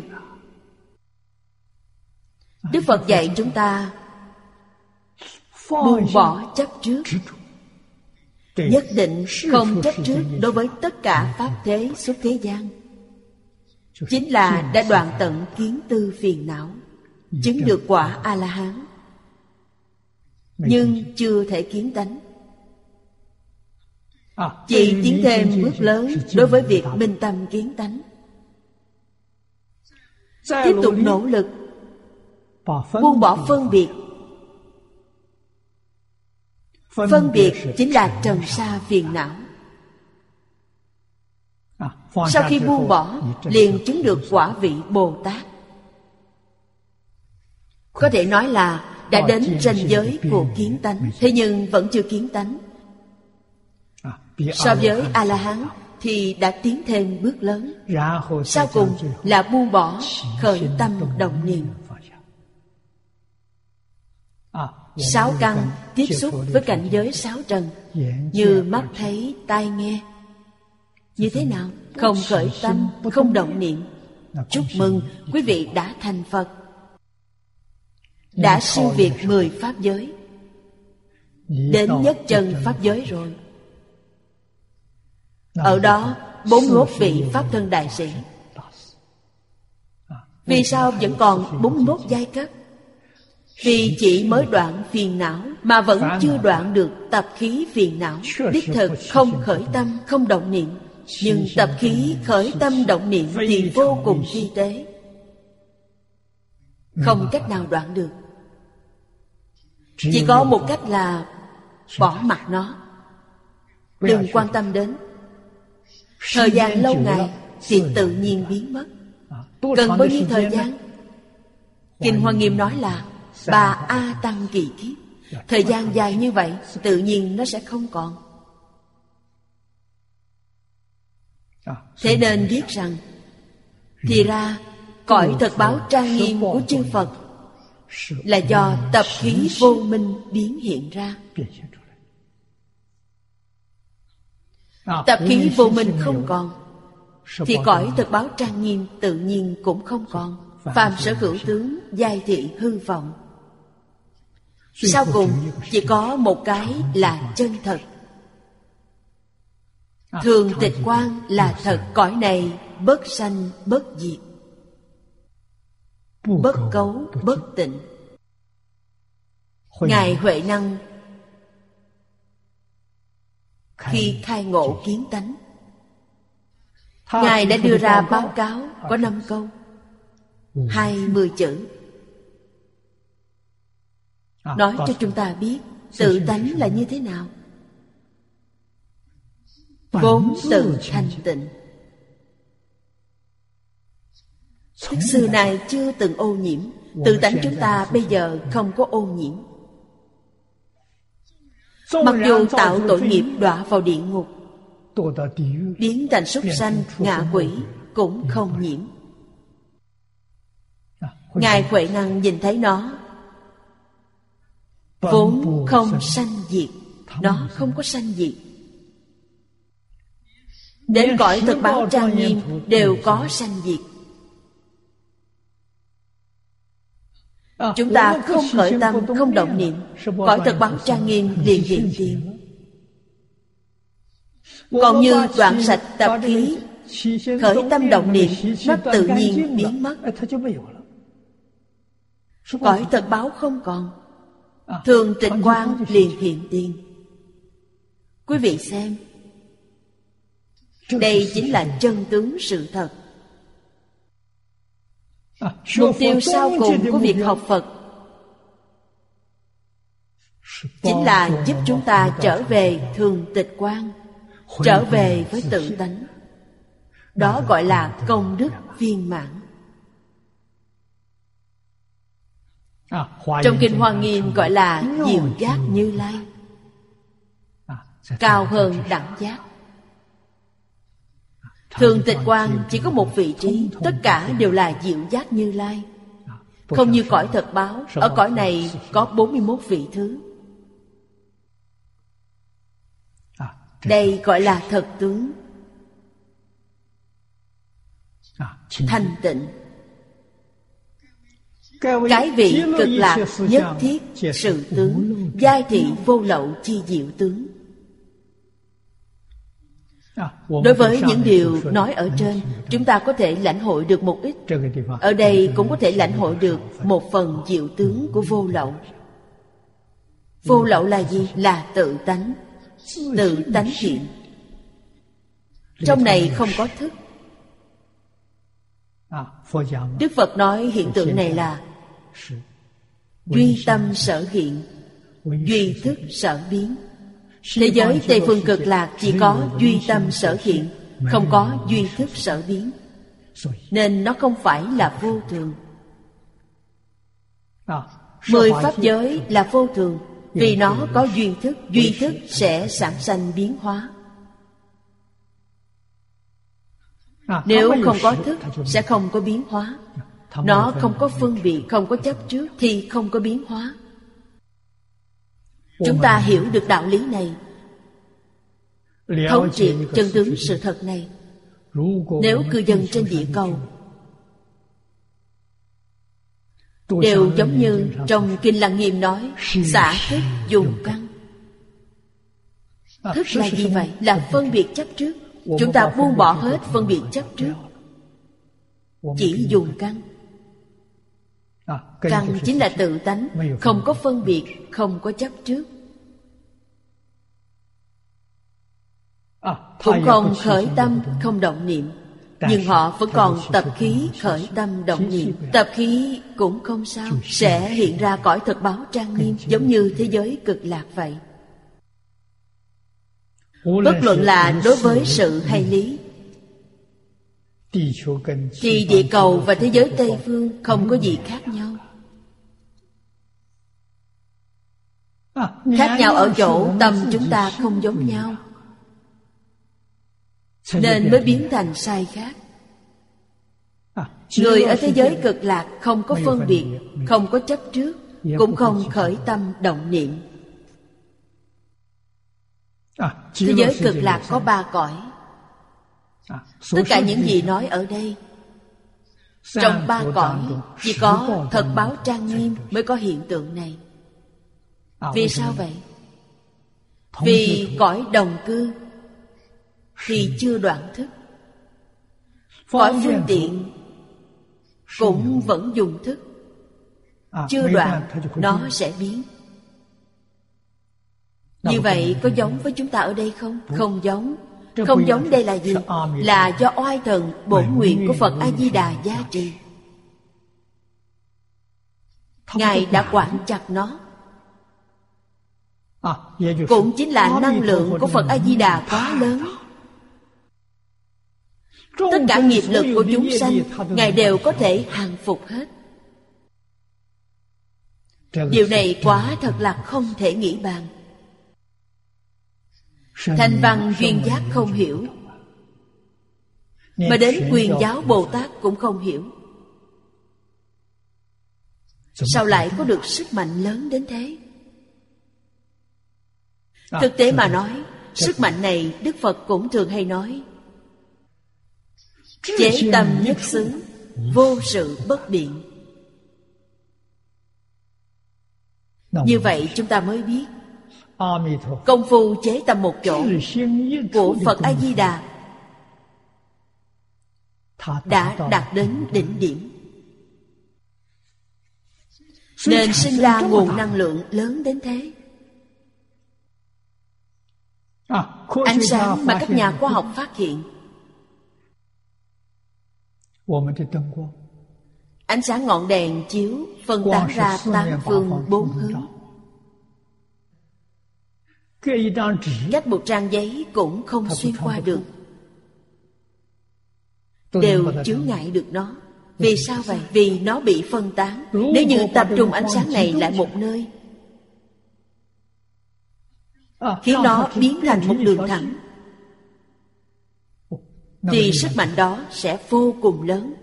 Đức Phật dạy chúng ta buông bỏ chấp trước, nhất định không chấp trước đối với tất cả pháp thế xuất thế gian. Chính là đã đoạn tận kiến tư phiền não, chứng được quả A-la-hán, nhưng chưa thể kiến tánh. Chỉ tiến thêm bước lớn đối với việc minh tâm kiến tánh. Tiếp tục nỗ lực buông bỏ phân biệt. Phân biệt chính là trần sa phiền não. Sau khi buông bỏ, liền chứng được quả vị Bồ Tát. Có thể nói là đã đến ranh giới của kiến tánh, thế nhưng vẫn chưa kiến tánh. So với A-la-hán thì đã tiến thêm bước lớn. Sau cùng là buông bỏ, khởi tâm động niệm. Sáu căn tiếp xúc với cảnh giới sáu trần, như mắt thấy, tai nghe. Như thế nào? Không khởi tâm, không động niệm. Chúc mừng, quý vị đã thành Phật, đã siêu việt mười pháp giới, đến nhất chân pháp giới rồi. Ở đó bốn mươi mốt vị pháp thân đại sĩ. Vì sao vẫn còn bốn mươi mốt giai cấp? Vì chỉ mới đoạn phiền não, mà vẫn chưa đoạn được tập khí phiền não. Đích thực không khởi tâm, không động niệm. Nhưng tập khí khởi tâm động niệm thì vô cùng vi tế, không cách nào đoạn được. Chỉ có một cách là bỏ mặc nó, đừng quan tâm đến. Thời gian lâu ngày thì tự nhiên biến mất. Cần bao nhiêu thời gian? Kinh Hoa Nghiêm nói là ba A Tăng kỳ kiếp. Thời gian dài như vậy, tự nhiên nó sẽ không còn. Thế nên biết rằng, thì ra cõi thật báo trang nghiêm của chư Phật là do tập khí vô minh biến hiện ra. Tập khí vô minh không còn, thì cõi thật báo trang nghiêm tự nhiên cũng không còn. Phàm sở hữu tướng, giai thị hư vọng. Sau cùng chỉ có một cái là chân thật. Thường tịch quang là thật. Cõi này bất sanh bất diệt, bất cấu bất tịnh. Ngài Huệ Năng khi khai ngộ kiến tánh, Ngài đã đưa ra báo cáo có năm câu, hai mươi chữ, nói cho chúng ta biết tự tánh là như thế nào. Vốn tự thanh tịnh, thức xưa này chưa từng ô nhiễm. Tự tánh chúng ta bây giờ không có ô nhiễm. Mặc dù tạo tội nghiệp đọa vào địa ngục, biến thành súc sanh, ngạ quỷ, cũng không nhiễm. Ngài Huệ Năng nhìn thấy nó vốn không sanh diệt. Nó không có sanh diệt. Đến cõi thực báo trang nghiêm đều có sanh diệt. Chúng ta không khởi tâm, không động niệm, cõi thực báo trang nghiêm liền hiện tiền. Còn như đoạn sạch tập khí, khởi tâm động niệm, nó tự nhiên biến mất. Cõi thật báo không còn, thường tịch quang liền hiện tiền. Quý vị xem, đây chính là chân tướng sự thật. Mục tiêu sau cùng của việc học Phật chính là giúp chúng ta trở về thường tịch quang, trở về với tự tánh. Đó gọi là công đức viên mãn. Trong Kinh Hoa Nghiêm gọi là diệu giác Như Lai, cao hơn đẳng giác. Thường tịch quang chỉ có một vị trí, tất cả đều là diệu giác Như Lai. Không như cõi thật báo, ở cõi này có bốn mươi mốt vị thứ. Đây gọi là thật tướng, thanh tịnh. Cái vị cực lạc nhất thiết sự tướng, giai thị vô lậu chi diệu tướng. Đối với những điều nói ở trên, chúng ta có thể lãnh hội được một ít. Ở đây cũng có thể lãnh hội được một phần diệu tướng của vô lậu. Vô lậu là gì? Là tự tánh, tự tánh hiện. Trong này không có thức. Đức Phật nói hiện tượng này là duy tâm sở hiện, duy thức sở biến. Thế giới Tây Phương Cực Lạc chỉ có duy tâm sở hiện, không có duy thức sở biến, nên nó không phải là vô thường. Mười pháp giới là vô thường, vì nó có duy thức. Duy thức sẽ sản sanh biến hóa. Nếu không có thức sẽ không có biến hóa. Nó không có phân biệt, không có chấp trước thì không có biến hóa. Chúng ta hiểu được đạo lý này, thấu triệt chân tướng sự thật này, nếu cư dân trên địa cầu đều giống như trong Kinh Lăng Nghiêm nói, xả thức dùng căn. Thức là gì vậy? Là phân biệt chấp trước. Chúng ta buông bỏ hết phân biệt chấp trước, chỉ dùng căn. Căn chính là tự tánh, không có phân biệt, không có chấp trước. Cũng không khởi tâm, không động niệm, nhưng họ vẫn còn tập khí khởi tâm động niệm. Tập khí cũng không sao, sẽ hiện ra cõi thực báo trang nghiêm, giống như thế giới cực lạc vậy. Bất luận là đối với sự hay lý, thì địa cầu và thế giới Tây Phương không có gì khác nhau. Khác nhau ở chỗ tâm chúng ta không giống nhau, nên mới biến thành sai khác. Người ở thế giới cực lạc không có phân biệt, không có chấp trước, cũng không khởi tâm động niệm. Thế giới cực lạc có ba cõi. Tất cả những gì nói ở đây, trong ba cõi chỉ có thật báo trang nghiêm mới có hiện tượng này. Vì sao vậy? Vì cõi đồng cư thì chưa đoạn thức, cõi phương tiện cũng vẫn dùng thức, chưa đoạn nó sẽ biến. Như vậy có giống với chúng ta ở đây không? Không giống. Không giống đây là gì? Là do oai thần bổn nguyện của Phật A-di-đà gia trì. Ngài đã quản chặt nó. Cũng chính là năng lượng của Phật A-di-đà quá lớn. Tất cả nghiệp lực của chúng sanh Ngài đều có thể hàng phục hết. Điều này quả thật là không thể nghĩ bàn. Thanh văn duyên giác không hiểu, mà đến Quyền giáo Bồ Tát cũng không hiểu. Sao lại có được sức mạnh lớn đến thế? Thực tế mà nói, sức mạnh này Đức Phật cũng thường hay nói: chế tâm nhất xứ, vô sự bất biện. Như vậy chúng ta mới biết công phu chế tâm một chỗ của Phật A-di-đà đã đạt đến đỉnh điểm, nên sinh ra nguồn năng lượng lớn đến thế. Ánh sáng mà các nhà khoa học phát hiện, ánh sáng ngọn đèn chiếu phân tán ra tám phương bốn hướng. Cách một trang giấy cũng không xuyên qua được, đều chướng ngại được nó. Vì sao vậy? Vì nó bị phân tán. Nếu như tập trung ánh sáng này lại một nơi, khiến nó biến thành một đường thẳng, thì sức mạnh đó sẽ vô cùng lớn.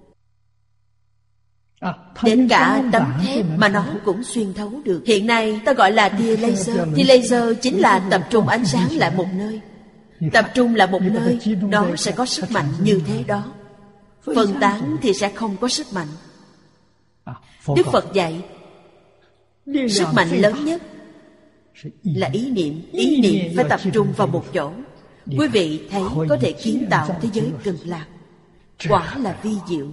Đến cả tấm thép mà nó cũng xuyên thấu được. Hiện nay ta gọi là tia laser. Tia laser chính là tập trung ánh sáng lại một nơi. Tập trung lại một nơi, nó sẽ có sức mạnh như thế đó. Phân tán thì sẽ không có sức mạnh. Đức Phật dạy, sức mạnh lớn nhất là ý niệm. Ý niệm phải tập trung vào một chỗ. Quý vị thấy có thể kiến tạo thế giới cực lạc, quả là vi diệu.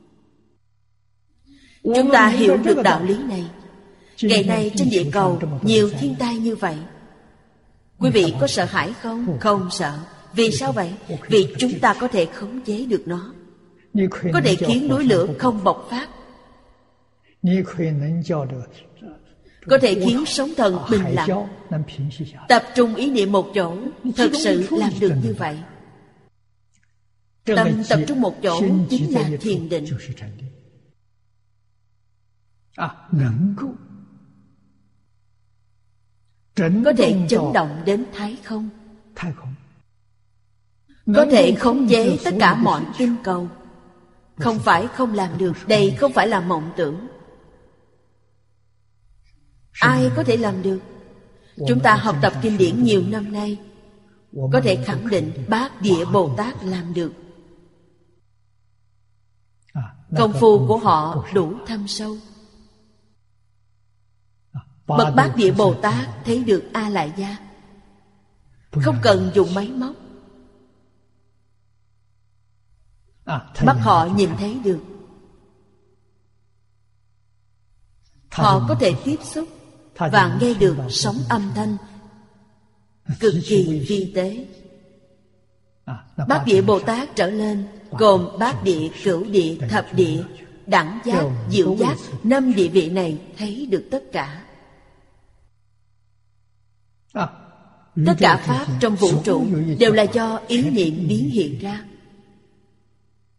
Chúng ta hiểu được đạo lý này. Ngày nay trên địa cầu nhiều thiên tai như vậy, quý vị có sợ hãi không? Không sợ. Vì sao vậy? Vì chúng ta có thể khống chế được nó, có thể khiến núi lửa không bộc phát, có thể khiến sóng thần bình lặng. Tập trung ý niệm một chỗ, thật sự làm được như vậy. Tâm tập trung một chỗ chính là thiền định. Có thể chấn động đến thái không, có thể khống chế tất cả mọi tinh cầu. Không phải không làm được. Đây không phải là mộng tưởng. Ai có thể làm được? Chúng ta học tập kinh điển nhiều năm nay, có thể khẳng định Bát Địa Bồ Tát làm được. Công phu của họ đủ thâm sâu. Bậc Bát Địa Bồ Tát thấy được A Lại Gia, không cần dùng máy móc. Mắt họ nhìn thấy được. Họ có thể tiếp xúc và nghe được sóng âm thanh cực kỳ vi tế. Bát Địa Bồ Tát trở lên gồm Bát Địa, Cửu Địa, Thập Địa, Đẳng Giác, Diệu Giác. Năm địa vị này thấy được tất cả. Tất cả pháp trong vũ trụ đều là do ý niệm biến hiện ra.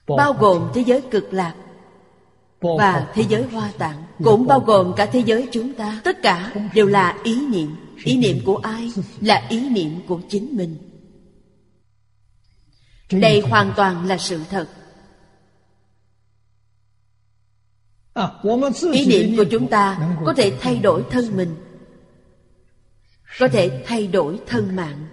bao gồm thế giới cực lạc và thế giới Hoa Tạng, cũng bao gồm cả thế giới chúng ta. Tất cả đều là ý niệm. Ý niệm của ai? Là ý niệm của chính mình. Đây hoàn toàn là sự thật. Ý niệm của chúng ta có thể thay đổi thân mình, có thể thay đổi thân mạng.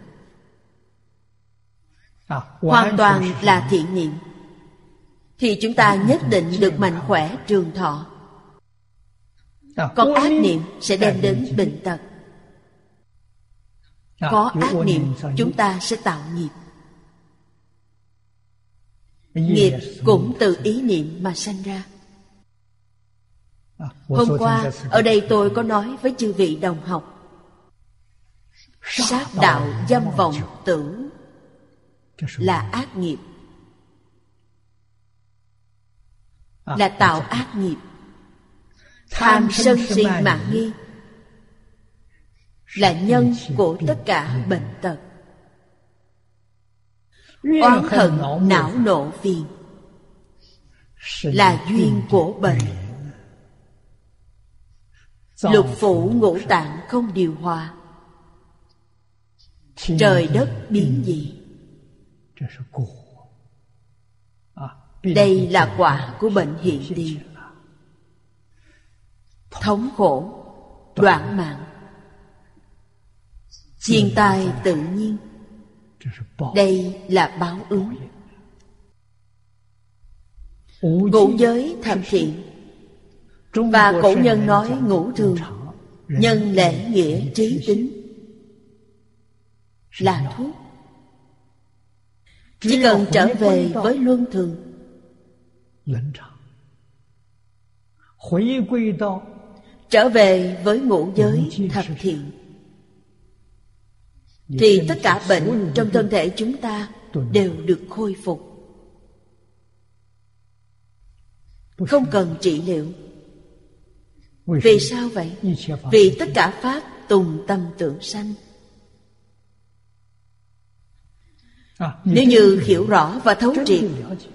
Hoàn toàn là thiện niệm, thì chúng ta nhất định được mạnh khỏe trường thọ. Còn ác niệm sẽ đem đến bệnh tật. Có ác niệm, chúng ta sẽ tạo nghiệp. Nghiệp cũng từ ý niệm mà sanh ra. Hôm qua ở đây tôi có nói với chư vị đồng học, sát đạo dâm vọng tưởng là ác nghiệp, là tạo ác nghiệp. Tham sân si mạng nghi là nhân của tất cả bệnh tật. Oán hận não nộ phiền là duyên của bệnh. Lục phủ ngũ tạng không điều hòa, trời đất biến dị. Đây là quả của bệnh hiện tiền. Thống khổ, đoạn mạng, thiên tai tự nhiên. Đây là báo ứng. Ngũ giới thập thiện, và cổ nhân nói ngũ thường, nhân lễ nghĩa trí tính là thuốc. Chỉ cần trở về với luân thường, trở về với ngũ giới thập thiện, thì tất cả bệnh trong thân thể chúng ta đều được khôi phục. Không cần trị liệu. Vì sao vậy? Vì tất cả pháp tùng tâm tưởng sanh. Nếu như hiểu rõ và thấu triệt,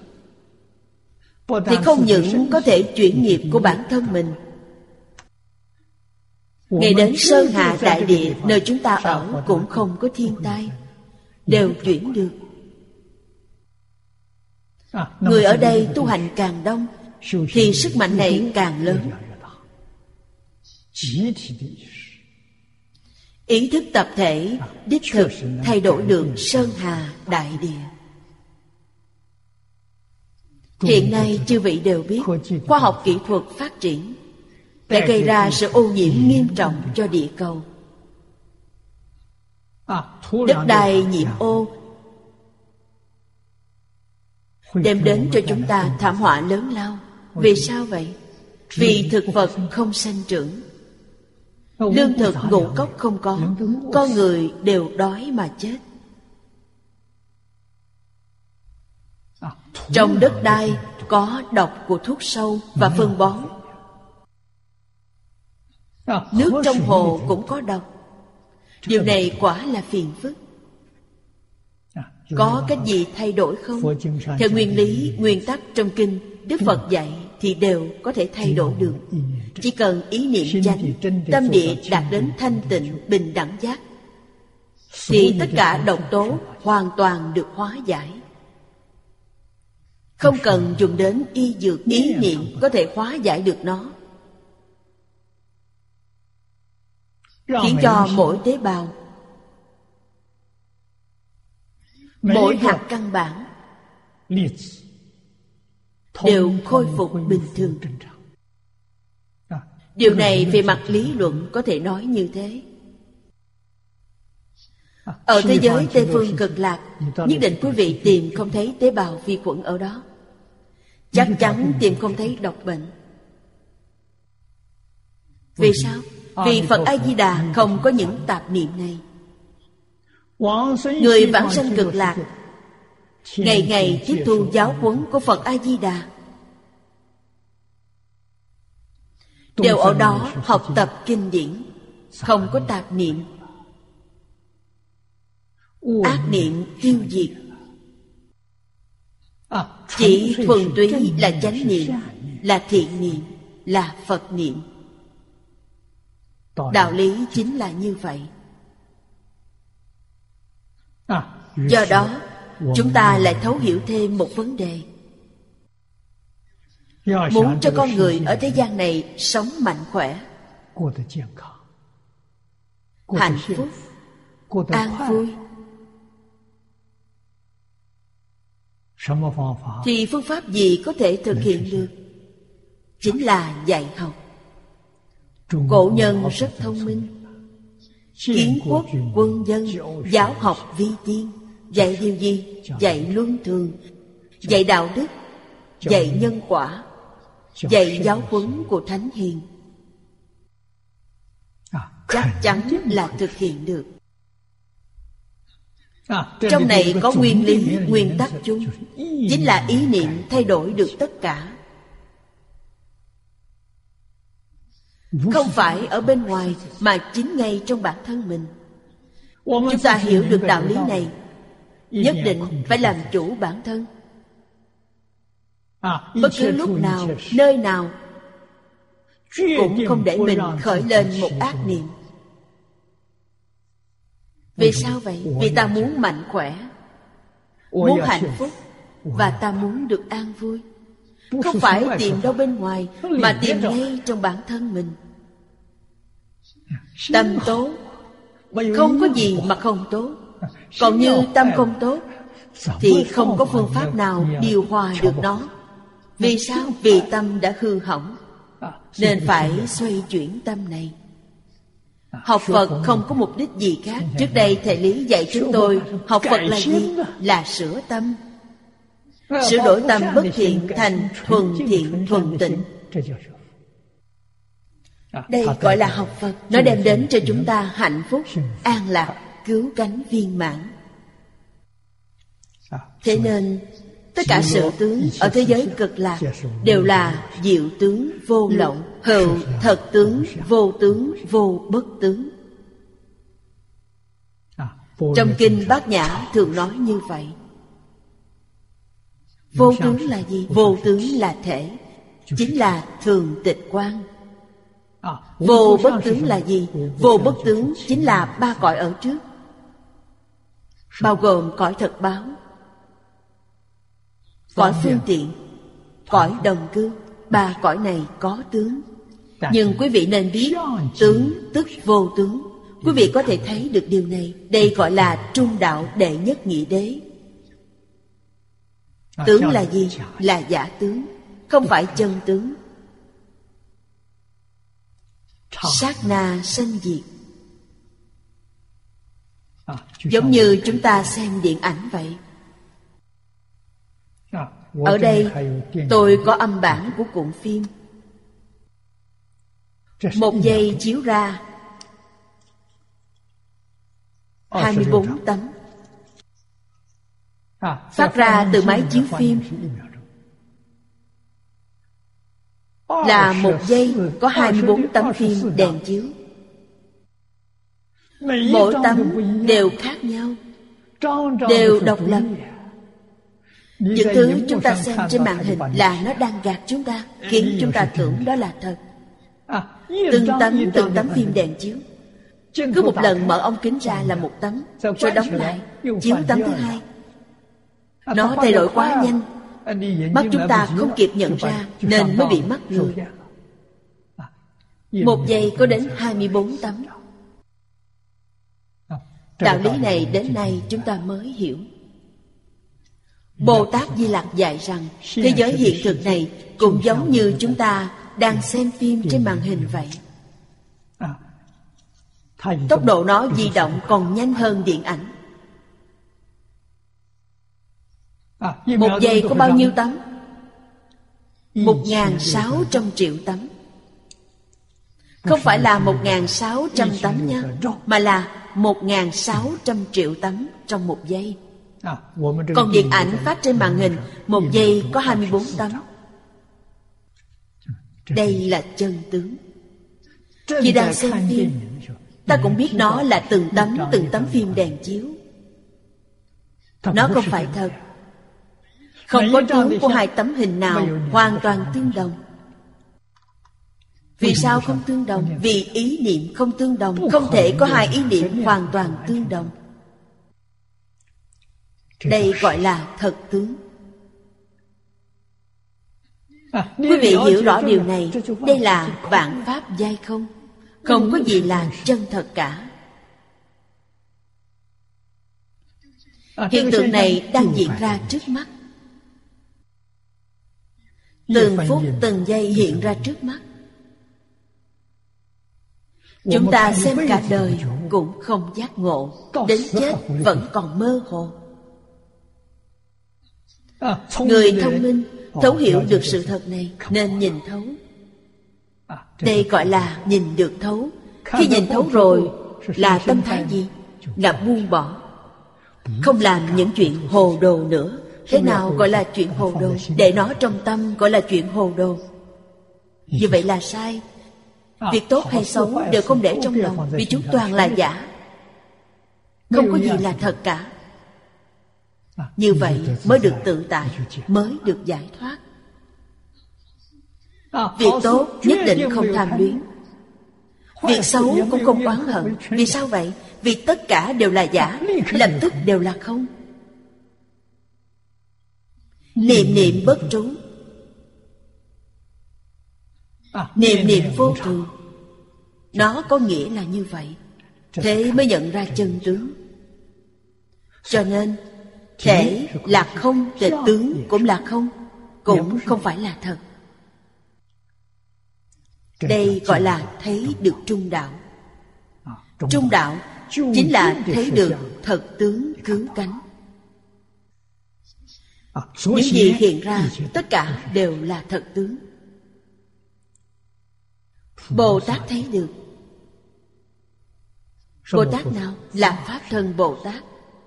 thì không những có thể chuyển nghiệp của bản thân mình, ngày đến Sơn Hà Đại Địa nơi chúng ta ở cũng không có thiên tai, đều chuyển được. Người ở đây tu hành càng đông, thì sức mạnh này càng lớn. Ý thức tập thể đích thực thay đổi được Sơn Hà Đại Địa. Hiện nay chư vị đều biết, khoa học kỹ thuật phát triển đã gây ra sự ô nhiễm nghiêm trọng cho địa cầu. Đất đai nhiễm ô đem đến cho chúng ta thảm họa lớn lao. Vì sao vậy? Vì thực vật không sanh trưởng, lương thực ngũ cốc không có, con người đều đói mà chết. Trong đất đai có độc của thuốc sâu và phân bón. Nước trong hồ cũng có độc. Điều này quả là phiền phức. Có cách gì thay đổi không? Theo nguyên lý, nguyên tắc trong kinh Đức Phật dạy thì đều có thể thay đổi được. Chỉ cần ý niệm chánh, tâm địa đạt đến thanh tịnh bình đẳng giác, thì tất cả độc tố hoàn toàn được hóa giải. Không cần dùng đến y dược, ý niệm có thể hóa giải được nó, khiến cho mỗi tế bào, mỗi hạt căn bản đều khôi phục bình thường. Điều này về mặt lý luận có thể nói như thế. Ở thế giới Tây Phương Cực Lạc, nhất định quý vị tìm không thấy tế bào vi khuẩn ở đó. Chắc chắn tìm không thấy độc bệnh. Vì sao? Vì Phật A-di-đà không có những tạp niệm này. Người vãng sanh Cực Lạc ngày ngày tiếp thu giáo huấn của Phật A-di-đà, đều ở đó học tập kinh điển, không có tạp niệm. Ác niệm tiêu diệt, Chỉ thuần túy là chánh niệm, là thiện niệm, là Phật niệm. Đạo lý chính là như vậy. Do đó, chúng ta lại thấu hiểu thêm một vấn đề. Muốn cho con người ở thế gian này sống mạnh khỏe, hạnh phúc, an vui, thì phương pháp gì có thể thực hiện được? Chính là dạy học. Cổ nhân rất thông minh. Kiến quốc quân dân, giáo học vi tiên. Dạy điều gì? Dạy luân thường, dạy đạo đức, dạy nhân quả, dạy giáo huấn của thánh hiền. Chắc chắn là thực hiện được. Trong này có nguyên lý, nguyên tắc chung, chính là ý niệm thay đổi được tất cả. Không phải ở bên ngoài, mà chính ngay trong bản thân mình. Chúng ta hiểu được đạo lý này, nhất định phải làm chủ bản thân. Bất cứ lúc nào, nơi nào cũng không để mình khởi lên một ác niệm. Vì sao vậy? Vì ta muốn mạnh khỏe, muốn hạnh phúc, và ta muốn được an vui. Không phải tìm đâu bên ngoài, mà tìm ngay trong bản thân mình. Tâm tốt, không có gì mà không tốt. Còn như tâm không tốt, thì không có phương pháp nào điều hòa được nó. Vì sao? Vì tâm đã hư hỏng, nên phải xoay chuyển tâm này. Học Phật không có mục đích gì khác. Trước đây thầy Lý dạy chúng tôi, học Phật là gì? Là sửa tâm, sửa đổi tâm bất thiện thành thuần thiện thuần tịnh. Đây gọi là học Phật. Nó đem đến cho chúng ta hạnh phúc, an lạc, cứu cánh viên mãn. Thế nên tất cả sự tướng ở thế giới cực lạc đều là diệu tướng vô lậu, hữu thật tướng, vô tướng, vô bất tướng. Trong kinh Bát Nhã thường nói như vậy. Vô tướng là gì? Vô tướng là thể, chính là thường tịch quang. Vô bất tướng là gì? Vô bất tướng chính là ba cõi ở trước, bao gồm cõi thật báo, cõi phương tiện, cõi đồng cư. Ba cõi này có tướng. Nhưng quý vị nên biết, tướng tức vô tướng. Quý vị có thể thấy được điều này. Đây gọi là trung đạo đệ nhất nhị đế. Tướng là gì? Là giả tướng, không phải chân tướng. Sát na sanh diệt. Giống như chúng ta xem điện ảnh vậy. Ở đây tôi có âm bản của cuộn phim. Một giây chiếu ra hai mươi bốn tấm, phát ra từ máy chiếu phim. Là một giây có hai mươi bốn tấm phim đèn chiếu. Mỗi tấm đều khác nhau, đều độc lập. Những thứ chúng ta xem trên màn hình là nó đang gạt chúng ta, khiến chúng ta tưởng đó là thật. Từng tấm từng tấm phim đèn chiếu, cứ một lần mở ống kính ra là một tấm, rồi đóng lại, chiếu tấm thứ hai. Nó thay đổi quá nhanh, mắt chúng ta không kịp nhận ra, nên mới bị mắc lừa. Một giây có đến hai mươi bốn tấm. Đạo lý này đến nay chúng ta mới hiểu. Bồ Tát Di Lặc dạy rằng thế giới hiện thực này cũng giống như chúng ta đang xem phim trên màn hình vậy. Tốc độ nó di động còn nhanh hơn điện ảnh. Một giây có bao nhiêu tấm? Một ngàn sáu trăm triệu tấm. Không phải là một ngàn sáu trăm tấm nha, mà là một ngàn sáu trăm triệu tấm trong một giây. Còn điện ảnh phát trên màn hình, một giây có hai mươi bốn tấm. Đây là chân tướng. Khi đang xem phim, ta cũng biết nó là từng tấm từng tấm phim đèn chiếu. Nó không phải thật. Không có tướng của hai tấm hình nào hoàn toàn tương đồng. Vì sao không tương đồng? Vì ý niệm không tương đồng. Không thể có hai ý niệm hoàn toàn tương đồng. Đây gọi là thật tướng. Quý vị hiểu rõ điều này. Đây là vạn pháp giai không. Không có gì là chân thật cả. Hiện tượng này đang diễn ra trước mắt. Từng phút từng giây hiện ra trước mắt. Chúng ta xem cả đời cũng không giác ngộ. Đến chết vẫn còn mơ hồ. Người thông minh thấu hiểu được sự thật này nên nhìn thấu. Đây gọi là nhìn được thấu. Khi nhìn thấu rồi là tâm thái gì? Là buông bỏ. Không làm những chuyện hồ đồ nữa. Thế nào gọi là chuyện hồ đồ? Để nó trong tâm gọi là chuyện hồ đồ. Như vậy là sai. Việc tốt hay xấu đều không để trong lòng. Vì chúng toàn là giả. Không có gì là thật cả. Như vậy mới được tự tại, mới được giải thoát. Việc tốt nhất định không tham luyến. Việc xấu cũng không oán hận. Vì sao vậy? Vì tất cả đều là giả, lập tức đều là không. Niệm niệm bất trú, niệm niệm vô thường. Nó có nghĩa là như vậy. Thế mới nhận ra chân tướng. Cho nên thể là không, thì tướng cũng là không, cũng không phải là thật. Đây gọi là thấy được trung đạo. Trung đạo chính là thấy được thật tướng cứu cánh. Những gì hiện ra tất cả đều là thật tướng. Bồ Tát thấy được. Bồ Tát nào? Là Pháp Thân Bồ Tát.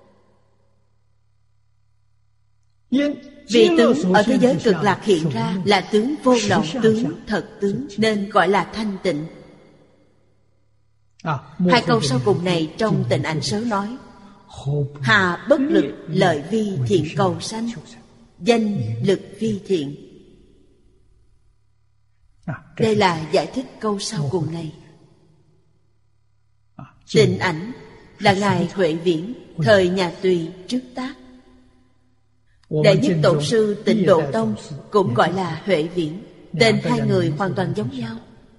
Vì tướng ở thế giới cực lạc hiện ra là tướng vô lậu, tướng thật tướng, nên gọi là thanh tịnh. Hai câu sau cùng này trong Tịnh Ảnh Sớ nói: hà bất lực lợi vi thiện cầu sanh, danh lực vi thiện. Đây là giải thích câu sau cùng này. Tịnh Ảnh là Ngài Huệ Viễn, thời nhà Tùy trước tác. Đệ nhất tổ sư Tịnh Độ Tông cũng gọi là Huệ Viễn. Tên hai người hoàn toàn giống nhau.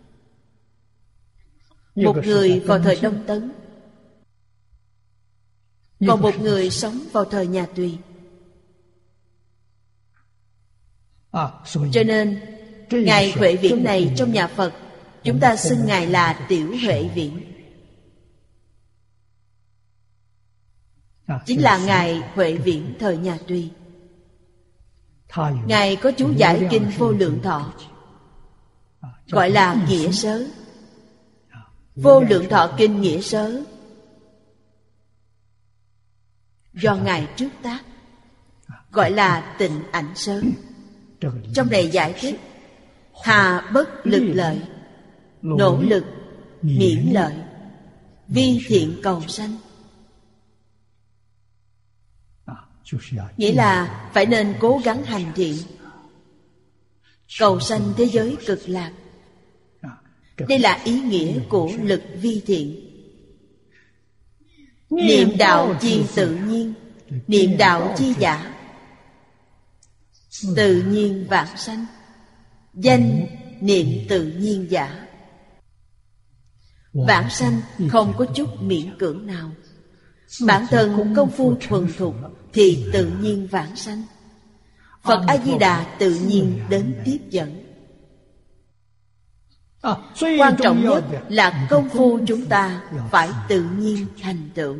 Một người vào thời Đông Tấn, còn một người sống vào thời nhà Tùy. Cho nên Ngài Huệ Viễn này trong nhà Phật, chúng ta xưng Ngài là Tiểu Huệ Viễn. Chính là Ngài Huệ Viễn thời nhà Tùy. Ngài có chú giải kinh Vô Lượng Thọ, gọi là Nghĩa Sớ. Vô Lượng Thọ kinh Nghĩa Sớ do Ngài trước tác, gọi là Tịnh Ảnh Sớ. Trong này giải thích hà bất lực lợi, nỗ lực miễn lợi, vi thiện cầu sanh. Nghĩa là phải nên cố gắng hành thiện, cầu sanh thế giới cực lạc. Đây là ý nghĩa của lực vi thiện. Niệm đạo chi tự nhiên, niệm đạo chi giả. Tự nhiên vãng sanh, danh niệm tự nhiên giả. Vãng sanh không có chút miễn cưỡng nào. Bản thân công phu thuần thục thì tự nhiên vãng sanh. Phật A-di-đà tự nhiên đến tiếp dẫn. Quan trọng nhất là công phu chúng ta phải tự nhiên thành tựu.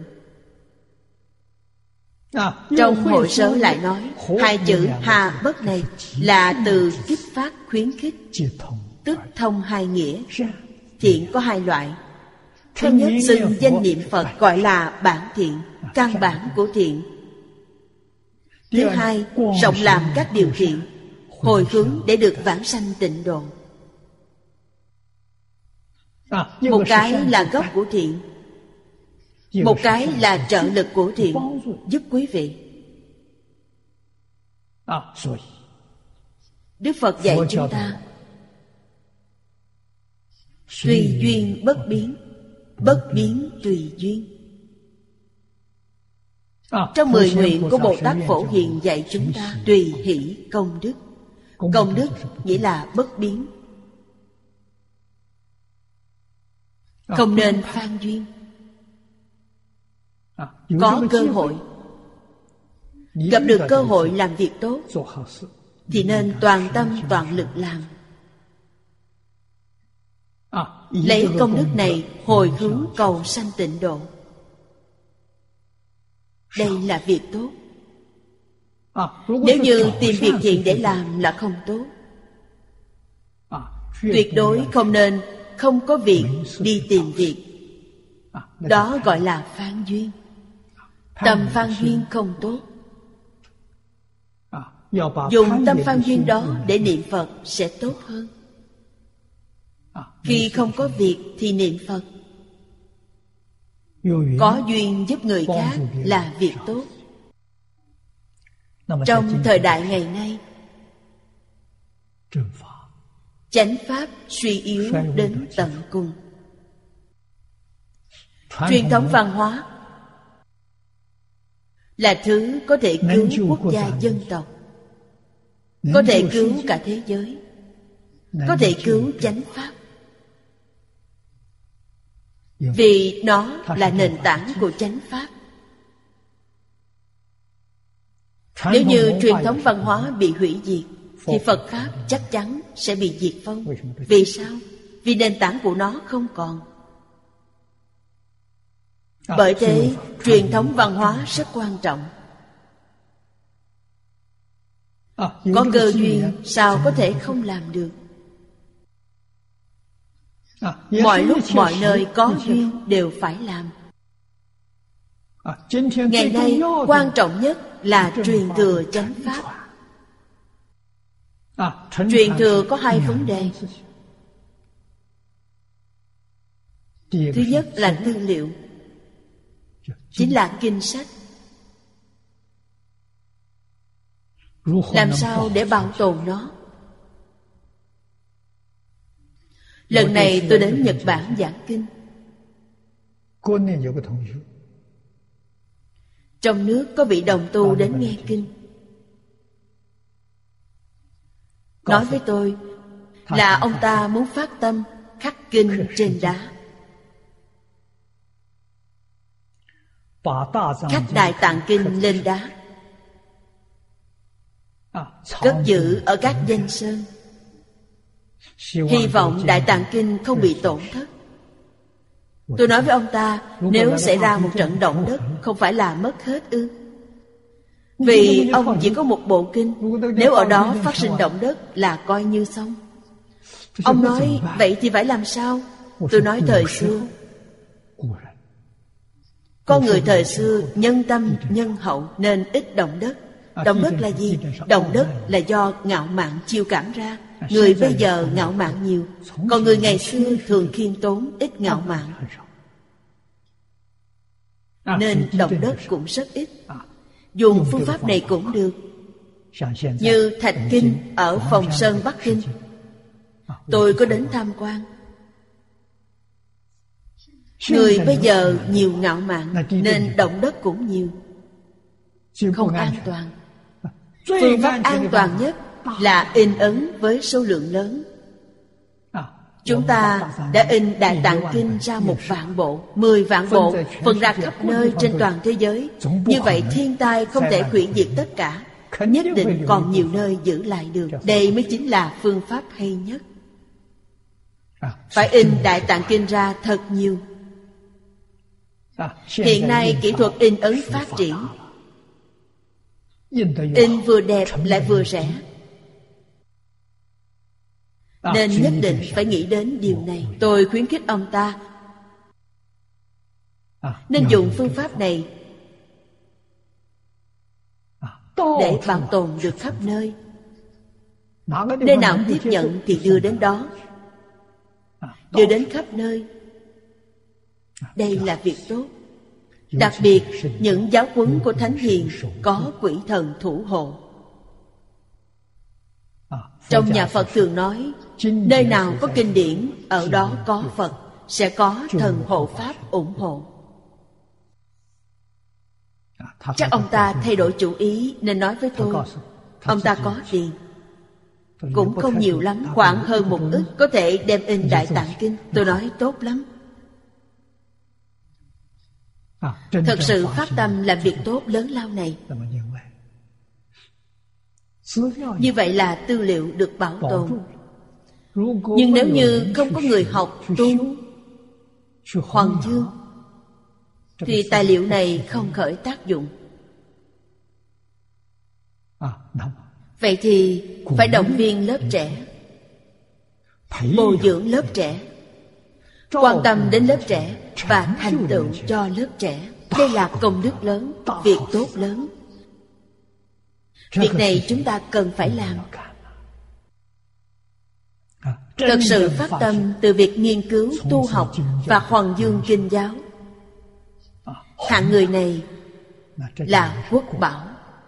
Trong hội sớ lại nói, hai chữ hà bất này là từ kích phát khuyến khích, tức thông hai nghĩa. Thiện có hai loại. Thứ nhất xưng danh niệm Phật gọi là bản thiện, căn bản của thiện. Thứ hai, rộng làm các điều thiện, hồi hướng để được vãng sanh tịnh độ. Một cái là gốc của thiện, một cái là trợ lực của thiện, giúp quý vị. Đức Phật dạy chúng ta tùy duyên bất biến, bất biến tùy duyên. Trong mười nguyện của Bồ Tát Phổ Hiền dạy chúng ta tùy hỷ công đức. Công đức nghĩa là bất biến, không nên phan duyên. Có cơ hội, gặp được cơ hội làm việc tốt thì nên toàn tâm toàn lực làm. Lấy công đức này hồi hướng cầu sanh tịnh độ. Đây là việc tốt. Nếu như tìm việc thiện để làm là không tốt. Tuyệt đối không nên không có việc đi tìm việc. Đó gọi là phan duyên. Tâm phan duyên không tốt. Dùng tâm phan duyên đó để niệm Phật sẽ tốt hơn. Khi không có việc thì niệm Phật. Có duyên giúp người khác là việc tốt. Trong thời đại ngày nay, chánh pháp suy yếu đến tận cùng. Truyền thống văn hóa là thứ có thể cứu quốc gia dân tộc, có thể cứu cả thế giới, có thể cứu chánh pháp. Vì nó là nền tảng của chánh pháp. Nếu như truyền thống văn hóa bị hủy diệt thì Phật Pháp chắc chắn sẽ bị diệt vong. Vì sao? Vì nền tảng của nó không còn. Bởi thế, truyền thống văn hóa rất quan trọng. Có cơ duyên sao có thể không làm được? Mọi lúc mọi nơi có duyên đều phải làm. Ngày nay quan trọng nhất là truyền thừa chánh pháp. Truyền thừa có hai vấn đề. Thứ nhất là tư liệu, chính là kinh sách. Làm sao để bảo tồn nó? Lần này tôi đến Nhật Bản giảng kinh. Trong nước có vị đồng tu đến nghe kinh, nói với tôi là ông ta muốn phát tâm khắc kinh trên đá, khắc Đại Tạng Kinh lên đá, cất giữ ở các danh sơn. Hy vọng Đại Tạng Kinh không bị tổn thất. Tôi nói với ông ta, nếu xảy ra một trận động đất, không phải là mất hết ư? Vì ông chỉ có một bộ kinh, nếu ở đó phát sinh động đất là coi như xong. Ông nói, vậy thì phải làm sao? Tôi nói thời xưa, con người thời xưa nhân tâm nhân hậu nên ít động đất. Động đất là gì? Động đất là do ngạo mạn chiêu cảm ra. Người bây giờ ngạo mạn nhiều, còn người ngày xưa thường khiêm tốn, ít ngạo mạn, nên động đất cũng rất ít. Dùng phương pháp này cũng được. Như Thạch Kinh ở Phòng Sơn Bắc Kinh, tôi có đến tham quan. Người bây giờ nhiều ngạo mạn nên động đất cũng nhiều, không an toàn. Phương pháp an toàn nhất là in ấn với số lượng lớn. Chúng ta đã in Đại Tạng Kinh ra một vạn bộ, mười vạn bộ, phân ra khắp nơi trên toàn thế giới. Như vậy thiên tai không thể hủy diệt tất cả, nhất định còn nhiều nơi giữ lại được. Đây mới chính là phương pháp hay nhất. Phải in Đại Tạng Kinh ra thật nhiều. Hiện nay kỹ thuật in ấn phát triển, in vừa đẹp lại vừa rẻ, nên nhất định phải nghĩ đến điều này. Tôi khuyến khích ông ta nên dùng phương pháp này để bảo tồn được khắp nơi. Nơi nào tiếp nhận thì đưa đến đó, đưa đến khắp nơi. Đây là việc tốt. Đặc biệt những giáo huấn của Thánh Hiền có quỷ thần thủ hộ. Trong nhà Phật thường nói, nơi nào có kinh điển, ở đó có Phật, sẽ có thần hộ pháp ủng hộ. Chắc ông ta thay đổi chủ ý nên nói với tôi, ông ta có tiền, cũng không nhiều lắm, khoảng hơn một ức, có thể đem in Đại Tạng Kinh. Tôi nói tốt lắm. Thật sự phát tâm làm việc tốt lớn lao này. Như vậy là tư liệu được bảo tồn. Nhưng nếu như không có người học tu Hoàng Dương, thì tài liệu này không khởi tác dụng. Vậy thì phải động viên lớp trẻ, bồi dưỡng lớp trẻ, quan tâm đến lớp trẻ và thành tựu cho lớp trẻ. Đây là công đức lớn, việc tốt lớn. Việc này chúng ta cần phải làm. Thật sự phát tâm từ việc nghiên cứu, tu học và Hoàng Dương Kinh giáo. Hạng người này là quốc bảo.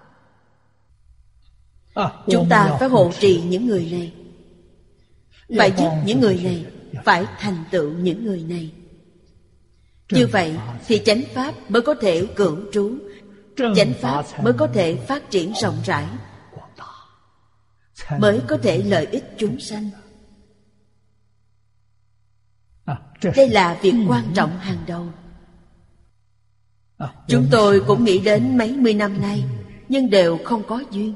Chúng ta phải hộ trì những người này, phải giúp những người này, phải thành tựu những người này. Như vậy thì chánh pháp mới có thể cửu trú, chánh pháp mới có thể phát triển rộng rãi, mới có thể lợi ích chúng sanh. Đây là việc quan trọng hàng đầu. Chúng tôi cũng nghĩ đến mấy mươi năm nay, nhưng đều không có duyên.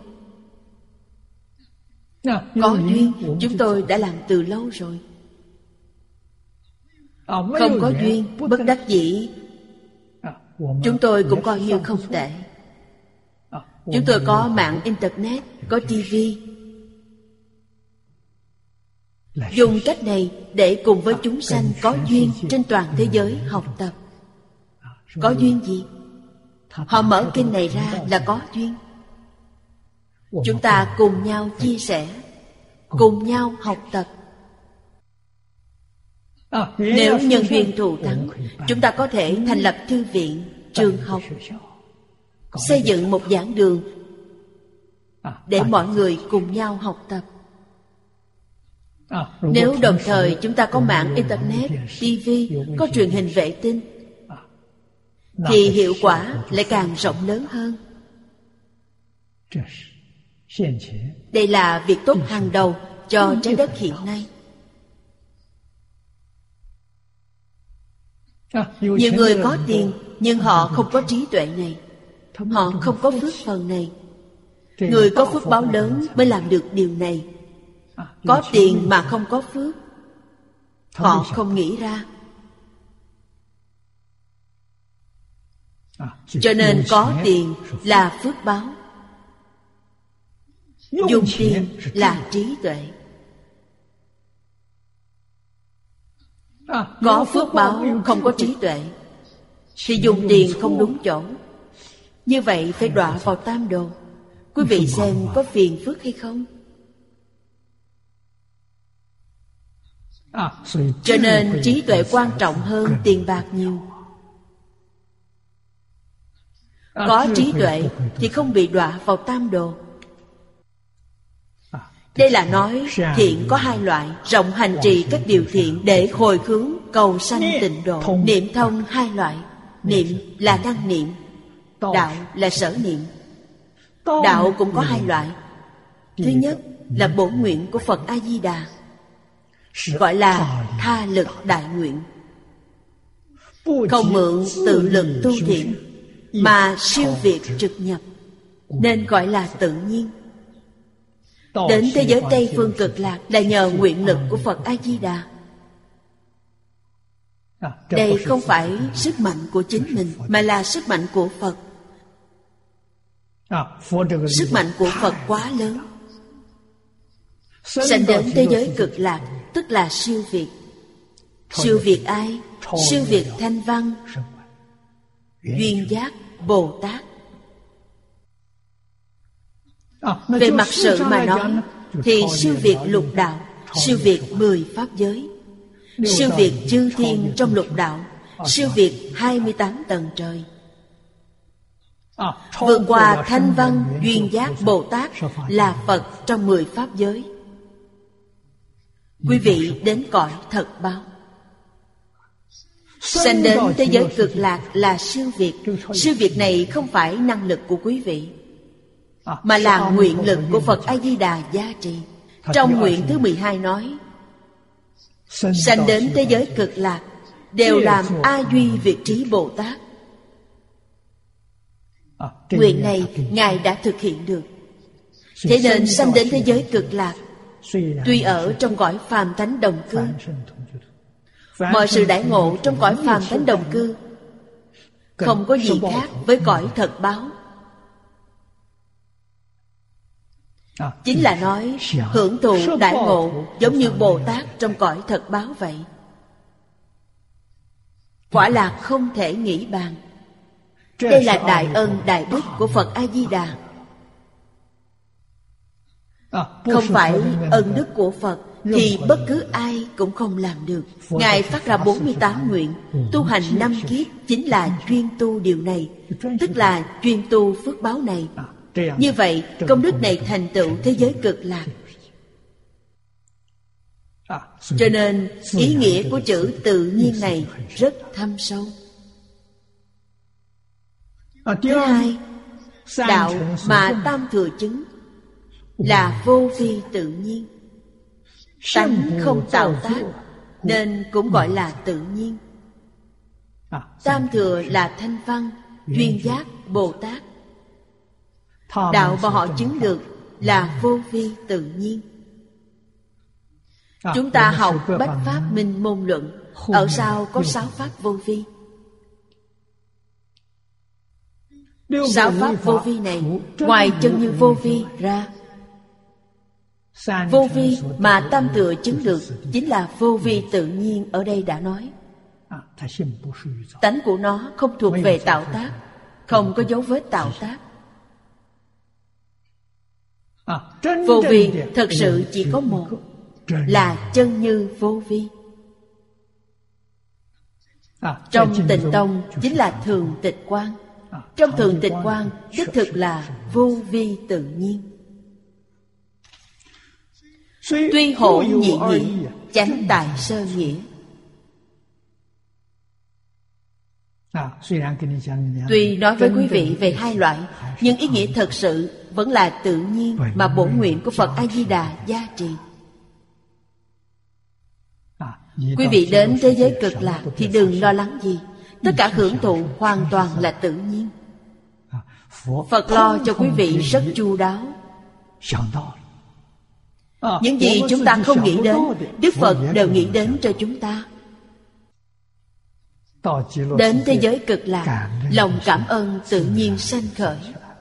Có duyên chúng tôi đã làm từ lâu rồi. Không có duyên, bất đắc dĩ, chúng tôi cũng coi như không tệ. Chúng tôi có mạng internet, có tivi. Dùng cách này để cùng với chúng sanh có duyên trên toàn thế giới học tập. Có duyên gì? Họ mở kinh này ra là có duyên. Chúng ta cùng nhau chia sẻ, cùng nhau học tập. Nếu nhân duyên thù thắng, chúng ta có thể thành lập thư viện, trường học, xây dựng một giảng đường để mọi người cùng nhau học tập. Nếu đồng thời chúng ta có mạng internet, tivi, có truyền hình vệ tinh, thì hiệu quả lại càng rộng lớn hơn. Đây là việc tốt hàng đầu cho trái đất hiện nay. Nhiều người có tiền, nhưng họ không có trí tuệ này, họ không có phước phần này. Người có phước báo lớn mới làm được điều này. Có tiền mà không có phước, họ không nghĩ ra. Cho nên có tiền là phước báo, dùng tiền là trí tuệ. Có phước báo không có trí tuệ thì dùng tiền không đúng chỗ. Như vậy phải đọa vào tam đồ. Quý vị xem có phiền phức hay không? Cho nên trí tuệ quan trọng hơn tiền bạc nhiều. Có trí tuệ thì không bị đọa vào tam đồ. Đây là nói thiện có hai loại, rộng hành trì các điều thiện để hồi hướng cầu sanh tịnh độ. Niệm thông hai loại, niệm là năng niệm, đạo là sở niệm. Đạo cũng có hai loại. Thứ nhất là bổn nguyện của Phật A-di-đà, gọi là tha lực đại nguyện. Không mượn tự lực tu thiện mà siêu việt trực nhập, nên gọi là tự nhiên. Đến thế giới Tây Phương Cực Lạc là nhờ nguyện lực của Phật A-di-đà. Đây không phải sức mạnh của chính mình, mà là sức mạnh của Phật. Sức mạnh của Phật quá lớn. Sanh đến thế giới Cực Lạc tức là siêu việt. Siêu việt ai? Siêu việt Thanh Văn, Duyên Giác, Bồ Tát. Về mặt sự mà nói thì siêu việt lục đạo, siêu việt mười pháp giới, siêu việt chư thiên trong lục đạo, siêu việt hai mươi tám tầng trời. Vượt qua Thanh Văn, Duyên Giác, Bồ Tát là Phật trong mười pháp giới. quý vị đến cõi thật báo. Sanh đến thế giới cực lạc là siêu việt. Siêu việt này không phải năng lực của quý vị, mà là nguyện lực của Phật A-di-đà gia trì. Trong nguyện thứ mười hai nói, sanh đến thế giới cực lạc đều làm A Duy Việt Trí Bồ Tát. Nguyện này Ngài đã thực hiện được. Thế nên sanh đến thế giới cực lạc, tuy ở trong cõi phàm thánh đồng cư, mọi sự đãi ngộ trong cõi phàm thánh đồng cư không có gì khác với cõi thật báo. Chính là nói hưởng thụ đãi ngộ giống như Bồ Tát trong cõi thật báo vậy. Quả là không thể nghĩ bàn. Đây là đại ân đại đức của Phật A-di-đà. Không phải ân đức của Phật thì bất cứ ai cũng không làm được. Ngài phát ra bốn mươi tám nguyện, tu hành năm kiếp chính là chuyên tu điều này, tức là chuyên tu phước báo này. Như vậy công đức này thành tựu thế giới cực lạc. Cho nên ý nghĩa của chữ tự nhiên này rất thâm sâu. Thứ hai, đạo mà tam thừa chứng là vô vi tự nhiên, tánh không tạo tác, nên cũng gọi là tự nhiên. Tam thừa là Thanh Văn, Duyên Giác, Bồ Tát. Đạo mà họ chứng được là vô vi tự nhiên. Chúng ta học Bách Pháp Minh Môn Luận, ở sau có sáu pháp vô vi. Sáu pháp vô vi này, ngoài chân như vô vi ra, vô vi mà tam thừa chứng được chính là vô vi tự nhiên. Ở đây đã nói, tánh của nó không thuộc về tạo tác, không có dấu vết tạo tác. Vô vi thật sự chỉ có một, là chân như vô vi. Trong Tịnh Tông chính là thường tịch quang. Trong thường tịch quang đích thực là vô vi tự nhiên. Tuy hộ nhị nghĩa, chánh tại sơ nghĩa. Tuy nói với quý vị về hai loại, nhưng ý nghĩa thật sự vẫn là tự nhiên mà bổn nguyện của Phật A-di-đà gia trì. Quý vị đến thế giới cực lạc thì đừng lo lắng gì. Tất cả hưởng thụ hoàn toàn là tự nhiên. Phật lo cho quý vị rất chu đáo. Những gì chúng ta không nghĩ đến, Đức Phật đều nghĩ đến cho chúng ta. Đến thế giới cực lạc, lòng cảm ơn tự nhiên sanh khởi.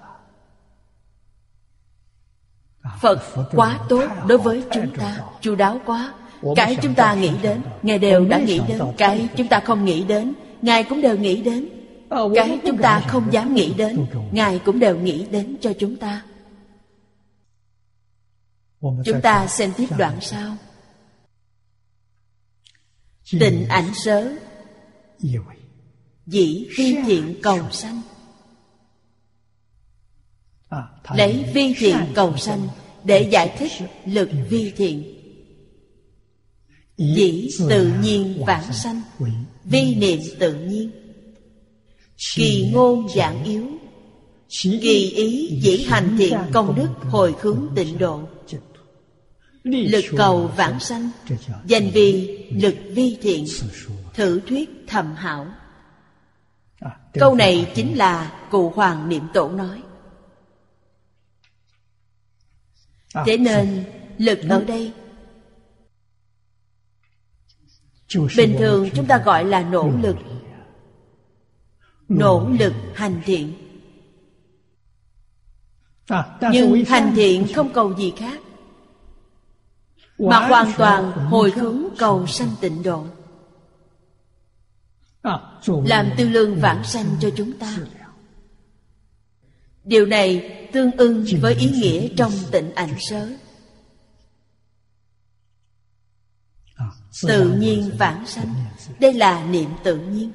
Phật quá tốt đối với chúng ta, chu đáo quá. Cái chúng ta nghĩ đến, Ngài đều đã nghĩ đến. Cái chúng ta không nghĩ đến, Ngài cũng đều nghĩ đến. Cái chúng ta không dám nghĩ đến, Ngài cũng đều nghĩ đến cho chúng ta. Chúng ta xem tiếp đoạn sau. Tịnh ảnh sớ, dĩ vi thiện cầu sanh. Lấy vi thiện cầu sanh để giải thích lực vi thiện. Dĩ tự nhiên vãng sanh, vi niệm tự nhiên. Kỳ ngôn giảng yếu, kỳ ý dĩ hành thiện công đức hồi hướng tịnh độ. Lực cầu vãng sanh, danh vì lực vi thiện, thử thuyết thầm hảo. Câu này chính là Cụ Hoàng Niệm Tổ nói. Thế nên lực ở đây bình thường chúng ta gọi là nỗ lực. Nỗ lực hành thiện. Nhưng hành thiện không cầu gì khác, mà hoàn toàn hồi hướng cầu sanh tịnh độ, làm tư lương vãng sanh cho chúng ta. Điều này tương ưng với ý nghĩa trong tịnh ảnh sớ. Tự nhiên vãng sanh, đây là niệm tự nhiên.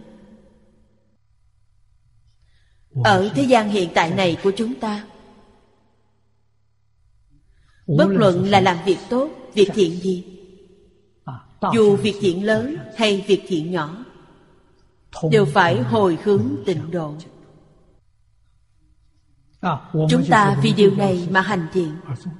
Ở thế gian hiện tại này của chúng ta, bất luận là làm việc tốt, việc thiện gì, dù việc thiện lớn hay việc thiện nhỏ, đều phải hồi hướng tịnh độ. Chúng ta vì điều này mà hành thiện.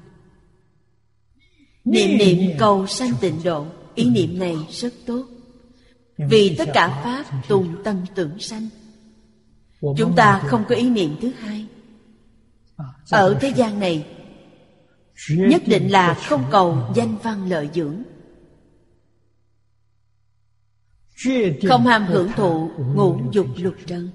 Niệm niệm cầu sanh tịnh độ, ý niệm này rất tốt. Vì tất cả pháp tùng tâm tưởng sanh. Chúng ta không có ý niệm thứ hai. Ở thế gian này, nhất định là không cầu danh văn lợi dưỡng, không ham hưởng thụ ngũ dục lục trần,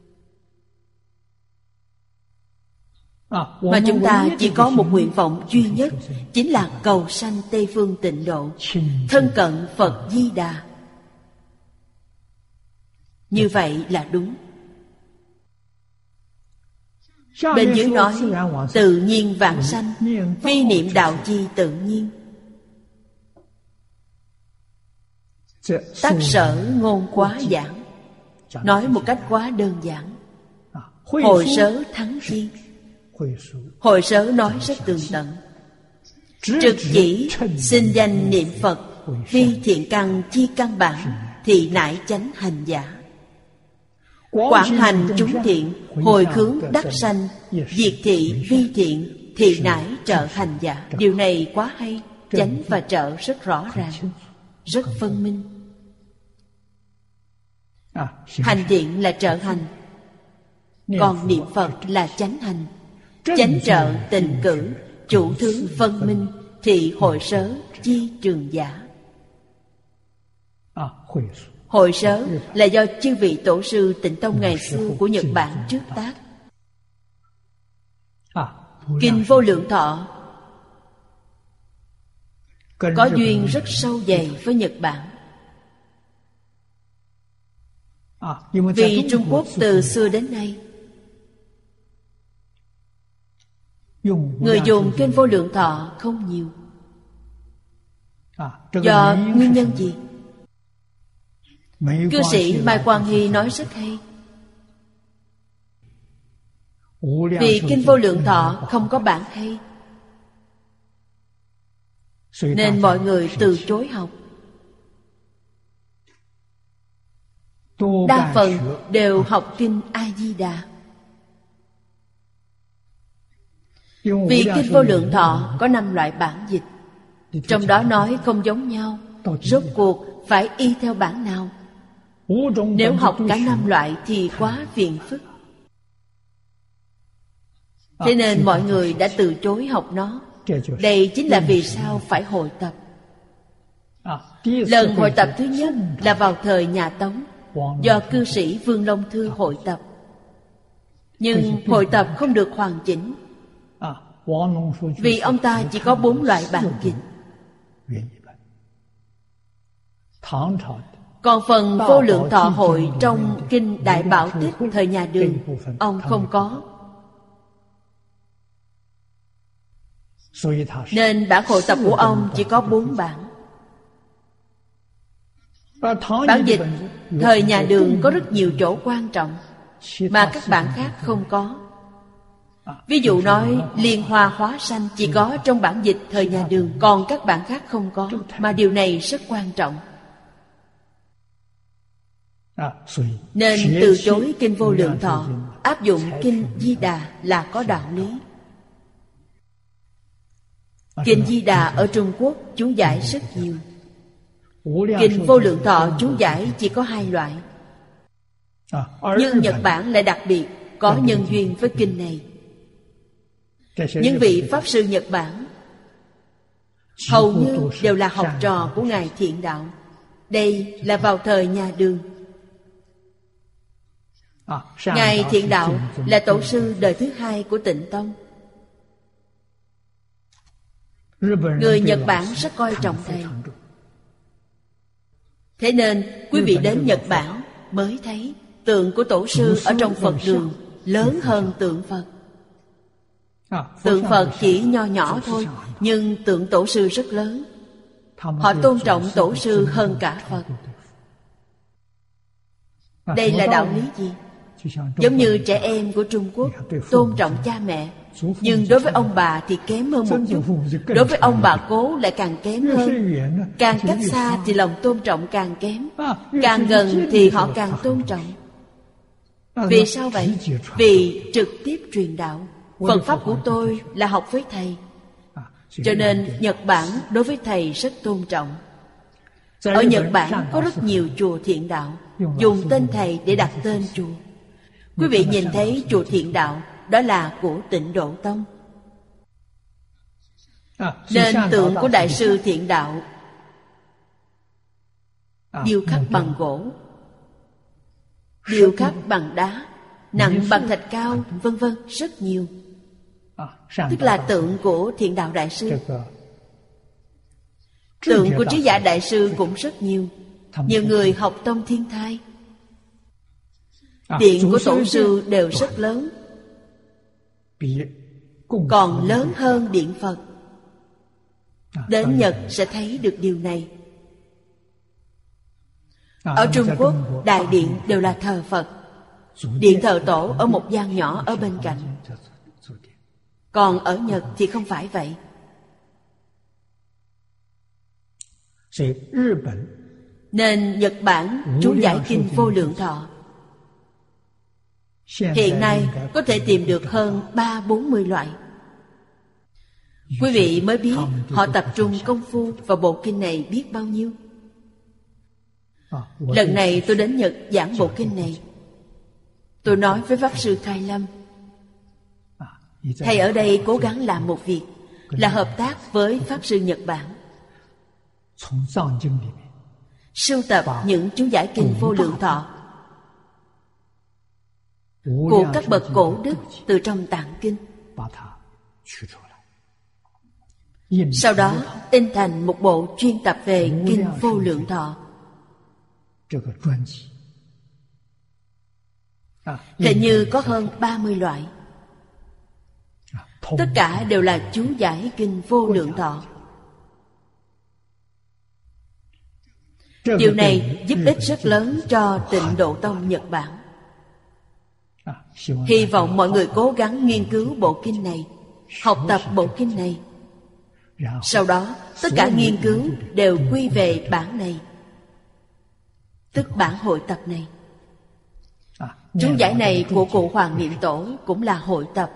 mà chúng ta chỉ có một nguyện vọng duy nhất, chính là cầu sanh Tây Phương tịnh độ, thân cận Phật Di Đà. Như vậy là đúng. Bên dưới nói tự nhiên vãng sanh, phi niệm đạo chi tự nhiên. Tắc sở ngôn quá giảng, nói một cách quá đơn giản. Hội sớ thắng chi. Hội sớ nói rất tường tận. Trực chỉ xin danh niệm Phật, vi thiện căn chi căn bản, thì nại chánh hành giả. Quảng hành chúng thiện, hồi hướng đắc sanh, diệt thị vi thiện, thì nãi trợ hành giả. Điều này quá hay. Chánh và trợ rất rõ ràng, rất phân minh. Hành thiện là trợ hành, còn niệm Phật là chánh hành. Chánh trợ tình cử, chủ tướng phân minh, thị hội sớ chi trường giả. Hội sớ là do chư vị tổ sư Tịnh Tông ngày xưa của Nhật Bản trước tác. Kinh Vô Lượng Thọ có duyên rất sâu dày với Nhật Bản. Vì Trung Quốc từ xưa đến nay, người dùng Kinh Vô Lượng Thọ không nhiều. Do nguyên nhân gì? Cư sĩ Mai Quang Hy nói rất hay. Vì Kinh Vô Lượng Thọ không có bản hay, nên mọi người từ chối học. Đa phần đều học Kinh A-di-đà. Vì Kinh Vô Lượng Thọ có năm loại bản dịch, trong đó nói không giống nhau. Rốt cuộc phải y theo bản nào? Nếu học cả năm loại thì quá phiền phức. Thế nên mọi người đã từ chối học nó. Đây chính là vì sao phải hội tập. Lần hội tập thứ nhất là vào thời nhà Tống, do cư sĩ Vương Long Thư hội tập. Nhưng hội tập không được hoàn chỉnh, vì ông ta chỉ có bốn loại bản dịch. Còn phần Vô Lượng Thọ hội trong Kinh Đại Bảo Tích thời nhà Đường, ông không có. Nên bản hội tập của ông chỉ có bốn bản. Bản dịch thời nhà Đường có rất nhiều chỗ quan trọng mà các bản khác không có. Ví dụ nói Liên Hoa Hóa Sanh chỉ có trong bản dịch thời nhà Đường, còn các bản khác không có. Mà điều này rất quan trọng. Nên từ chối Kinh Vô Lượng Thọ, áp dụng Kinh Di Đà là có đạo lý. Kinh Di Đà ở Trung Quốc chú giải rất nhiều. Kinh Vô Lượng Thọ chú giải chỉ có hai loại. Nhưng Nhật Bản lại đặc biệt có nhân duyên với kinh này. Những vị Pháp sư Nhật Bản hầu như đều là học trò của Ngài Thiện Đạo. Đây là vào thời nhà Đường. Ngài Thiện Đạo là tổ sư đời thứ hai của Tịnh Tông. Người Nhật Bản rất coi trọng thầy. Thế nên quý vị đến Nhật Bản mới thấy tượng của tổ sư ở trong Phật đường lớn hơn tượng Phật. Tượng Phật chỉ nho nhỏ thôi, nhưng tượng tổ sư rất lớn. Họ tôn trọng tổ sư hơn cả Phật. Đây là đạo lý gì? Giống như trẻ em của Trung Quốc tôn trọng cha mẹ, Nhưng đối với ông bà thì kém hơn một chút. Đối với ông bà cố lại càng kém hơn. Càng cách xa thì lòng tôn trọng càng kém. Càng gần thì họ càng tôn trọng. Vì sao vậy? Vì trực tiếp truyền đạo. Phật pháp của tôi là học với thầy, cho nên Nhật Bản đối với thầy rất tôn trọng. Ở Nhật Bản có rất nhiều chùa thiện đạo, dùng tên thầy để đặt tên chùa. Quý vị nhìn thấy chùa thiện đạo, đó là của Tịnh Độ Tông. Nên tượng của Đại sư Thiện Đạo điêu khắc bằng gỗ, điêu khắc bằng đá, nặng bằng thạch cao, vân vân, rất nhiều. Tức là tượng của Thiện Đạo Đại sư. Tượng của Trí Giả Đại sư cũng rất nhiều. Nhiều người học tông Thiên Thai. Điện của tổ sư đều rất lớn, còn lớn hơn điện Phật. Đến Nhật sẽ thấy được điều này. Ở Trung Quốc, đại điện đều là thờ Phật. Điện thờ tổ ở một gian nhỏ ở bên cạnh. Còn ở Nhật thì không phải vậy. Nên Nhật Bản chú giải kinh Vô Lượng Thọ hiện nay có thể tìm được hơn ba bốn mươi loại. Quý vị mới biết họ tập trung công phu vào bộ kinh này biết bao nhiêu. Lần này tôi đến Nhật giảng bộ kinh này, tôi nói với Pháp Sư Khai Lâm, thầy ở đây cố gắng làm một việc, là hợp tác với Pháp Sư Nhật Bản, sưu tập những chú giải kinh Vô Lượng Thọ của các bậc cổ đức từ trong tạng kinh, sau đó in thành một bộ chuyên tập về kinh Vô Lượng Thọ. Hình như có hơn ba mươi loại. Tất cả đều là chú giải kinh Vô Lượng Thọ. Điều này giúp ích rất lớn cho Tịnh Độ Tông Nhật Bản. Hy vọng mọi người cố gắng nghiên cứu bộ kinh này, học tập bộ kinh này. Sau đó tất cả nghiên cứu đều quy về bản này, tức bản hội tập này. Chú giải này của cụ Hoàng Niệm Tổ cũng là hội tập.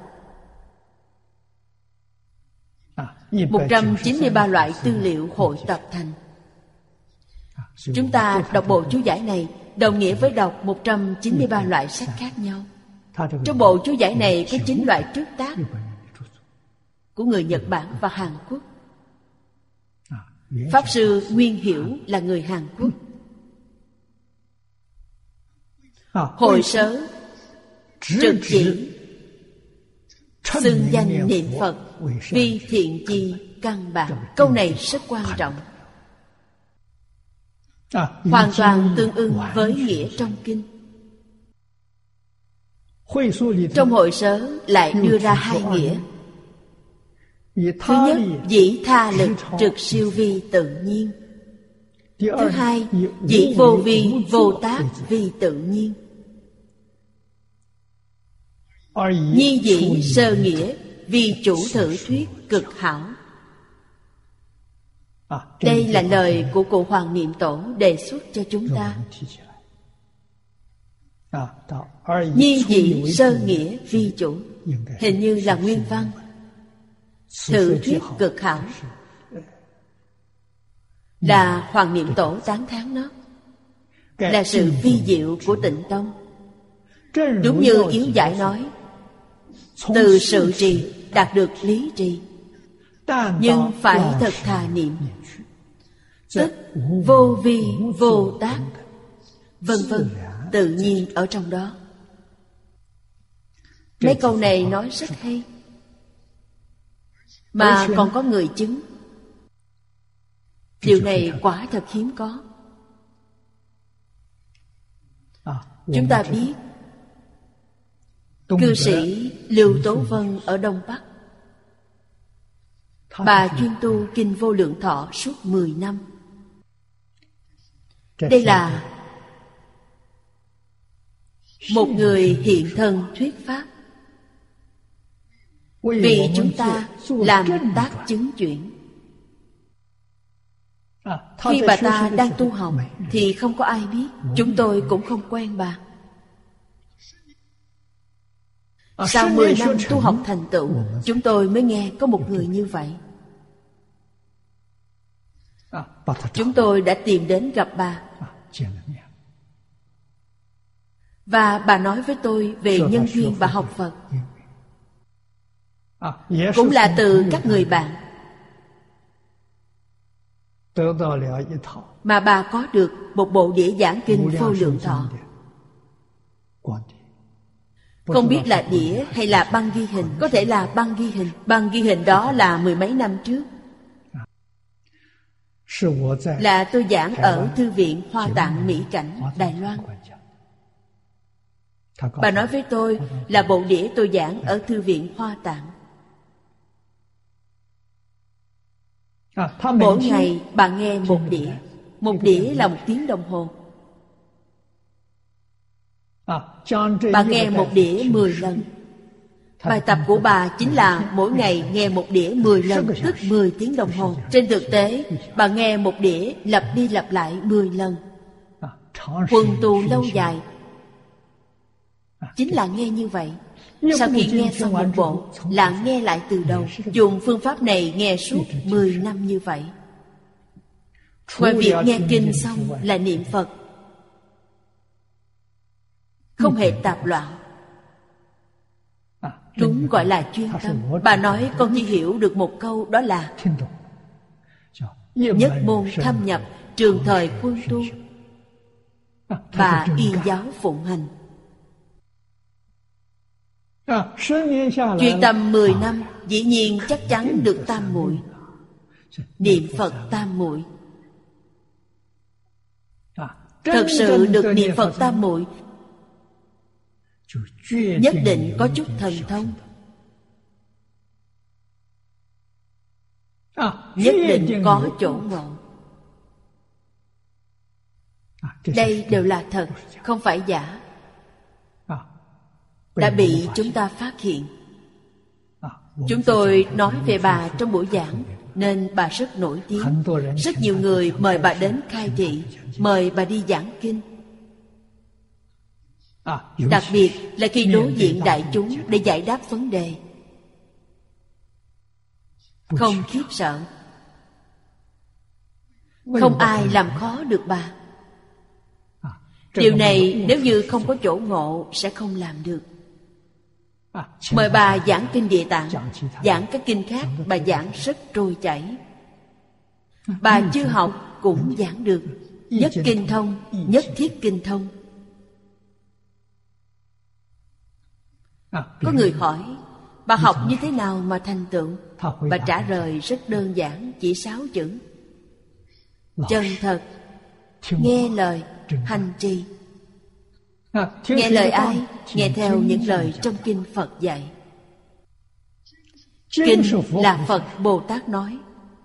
Một trăm chín mươi ba loại tư liệu hội tập thành. Chúng ta đọc bộ chú giải này đồng nghĩa với đọc một trăm chín mươi ba loại sách khác nhau. Trong bộ chú giải này có chín loại trước tác của người Nhật Bản và Hàn Quốc. Pháp Sư Nguyên Hiểu là người Hàn Quốc. Hội sớ, trực chỉ, xưng danh niệm Phật, vi thiện chi căn bản. Câu này rất quan trọng, hoàn toàn tương ưng với nghĩa trong kinh. Trong hội sớ lại đưa ra hai nghĩa. Thứ nhất, dĩ tha lực trực siêu vi tự nhiên. Thứ hai, dĩ vô vi vô tác vi tự nhiên. Nhi dĩ sơ nghĩa vi chủ thử thuyết cực hảo. Đây là lời của cụ Hoàng Niệm Tổ đề xuất cho chúng ta. Nhi dĩ sơ nghĩa vi chủ, hình như là nguyên văn. Thử thuyết cực hảo là Hoàng Niệm Tổ tán thán nó, là sự vi diệu của Tịnh Tông. Đúng như Yếu Giải nói, từ sự trì đạt được lý trì, nhưng phải thật thà niệm, tức vô vi vô tác, vân vân, tự nhiên ở trong đó. Mấy câu này nói rất hay, mà còn có người chứng. Điều này quả thật hiếm có. Chúng ta biết cư sĩ Lưu Tố Vân ở Đông Bắc, bà chuyên tu kinh Vô Lượng Thọ suốt mười năm. Đây là một người hiện thân thuyết pháp. vì chúng ta làm tác chứng chuyển. Khi bà ta đang tu học thì không có ai biết, chúng tôi cũng không quen bà. Sau mười năm tu học thành tựu, chúng tôi mới nghe có một người như vậy. Chúng tôi đã tìm đến gặp bà, và bà nói với tôi về nhân duyên bà học Phật, cũng là từ các người bạn mà bà có được một bộ đĩa giảng kinh Vô Lượng Thọ. Không biết là đĩa hay là băng ghi hình. Có thể là băng ghi hình. Băng ghi hình đó là mười mấy năm trước, là tôi giảng ở Thư viện Hoa Tạng Mỹ Cảnh, Đài Loan. Bà nói với tôi là bộ đĩa tôi giảng ở Thư viện Hoa Tạng. Mỗi ngày bà nghe một đĩa. Một đĩa là một tiếng đồng hồ. Bà nghe một đĩa mười lần. Bài tập của bà chính là mỗi ngày nghe một đĩa mười lần, tức mười tiếng đồng hồ. Trên thực tế, bà nghe một đĩa lặp đi lặp lại mười lần. Huân tu lâu dài chính là nghe như vậy. Sau khi nghe xong một bộ, là nghe lại từ đầu. Dùng phương pháp này nghe suốt mười năm như vậy. Ngoài việc nghe kinh xong là niệm Phật, không hề tạp loạn. Đúng gọi là chuyên tâm. Bà nói con chỉ hiểu được một câu, đó là nhất môn thâm nhập, trường thời khuôn tu. Bà y giáo phụng hành. Chuyên tâm mười năm, dĩ nhiên chắc chắn được tam muội. Niệm Phật tam muội. Thật sự được niệm Phật tam muội, nhất định có chút thần thông, nhất định có chỗ ngộ. Đây đều là thật, không phải giả. Đã bị chúng ta phát hiện. Chúng tôi nói về bà trong buổi giảng, nên bà rất nổi tiếng. Rất nhiều người mời bà đến khai thị, mời bà đi giảng kinh. Đặc biệt là khi đối diện đại chúng để giải đáp vấn đề, không khiếp sợ. Không ai làm khó được bà. Điều này nếu như không có chỗ ngộ sẽ không làm được. Mời bà giảng kinh Địa Tạng, giảng các kinh khác, bà giảng rất trôi chảy. Bà chưa học cũng giảng được. Nhất kinh thông, nhất thiết kinh thông. Có người hỏi, bà học như thế nào mà thành tựu? Bà trả lời rất đơn giản, chỉ sáu chữ: chân thật, nghe lời, hành trì. Nghe lời ai? Nghe theo những lời trong kinh Phật dạy. Kinh là Phật Bồ Tát nói,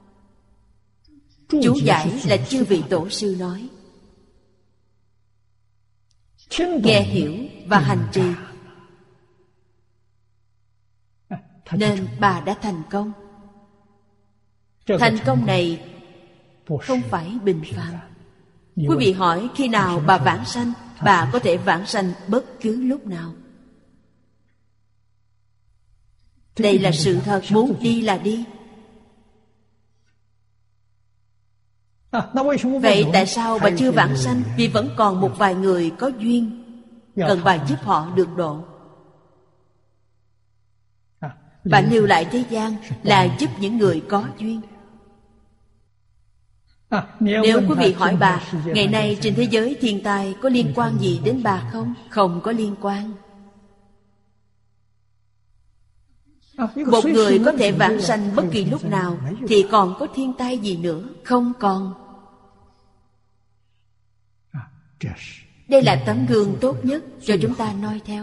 chú giải là chư vị tổ sư nói. Nghe hiểu và hành trì, nên bà đã thành công. Thành công này không phải bình phàm. Quý vị hỏi khi nào bà vãng sanh? Bà có thể vãng sanh bất cứ lúc nào. Đây là sự thật, muốn đi là đi. Vậy tại sao bà chưa vãng sanh? Vì vẫn còn một vài người có duyên, cần bà giúp họ được độ. Bà lưu lại thế gian là giúp những người có duyên. Nếu quý vị hỏi bà, ngày nay trên thế giới thiên tai có liên quan gì đến bà không? Không có liên quan. Một người có thể vãng sanh bất kỳ lúc nào, thì còn có thiên tai gì nữa? Không còn. Đây là tấm gương tốt nhất cho chúng ta noi theo.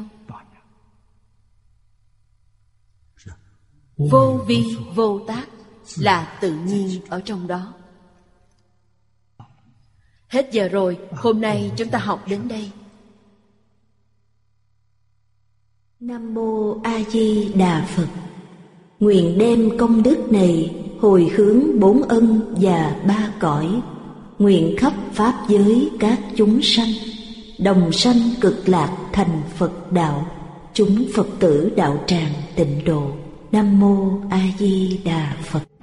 Vô vi vô tác là tự nhiên ở trong đó. Hết giờ rồi, hôm nay chúng ta học đến đây. Nam Mô A Di Đà Phật. Nguyện đem công đức này hồi hướng bốn ân và ba cõi, nguyện khắp pháp giới các chúng sanh đồng sanh cực lạc thành Phật đạo, chúng Phật tử đạo tràng tịnh độ. Nam mô A Di Đà Phật.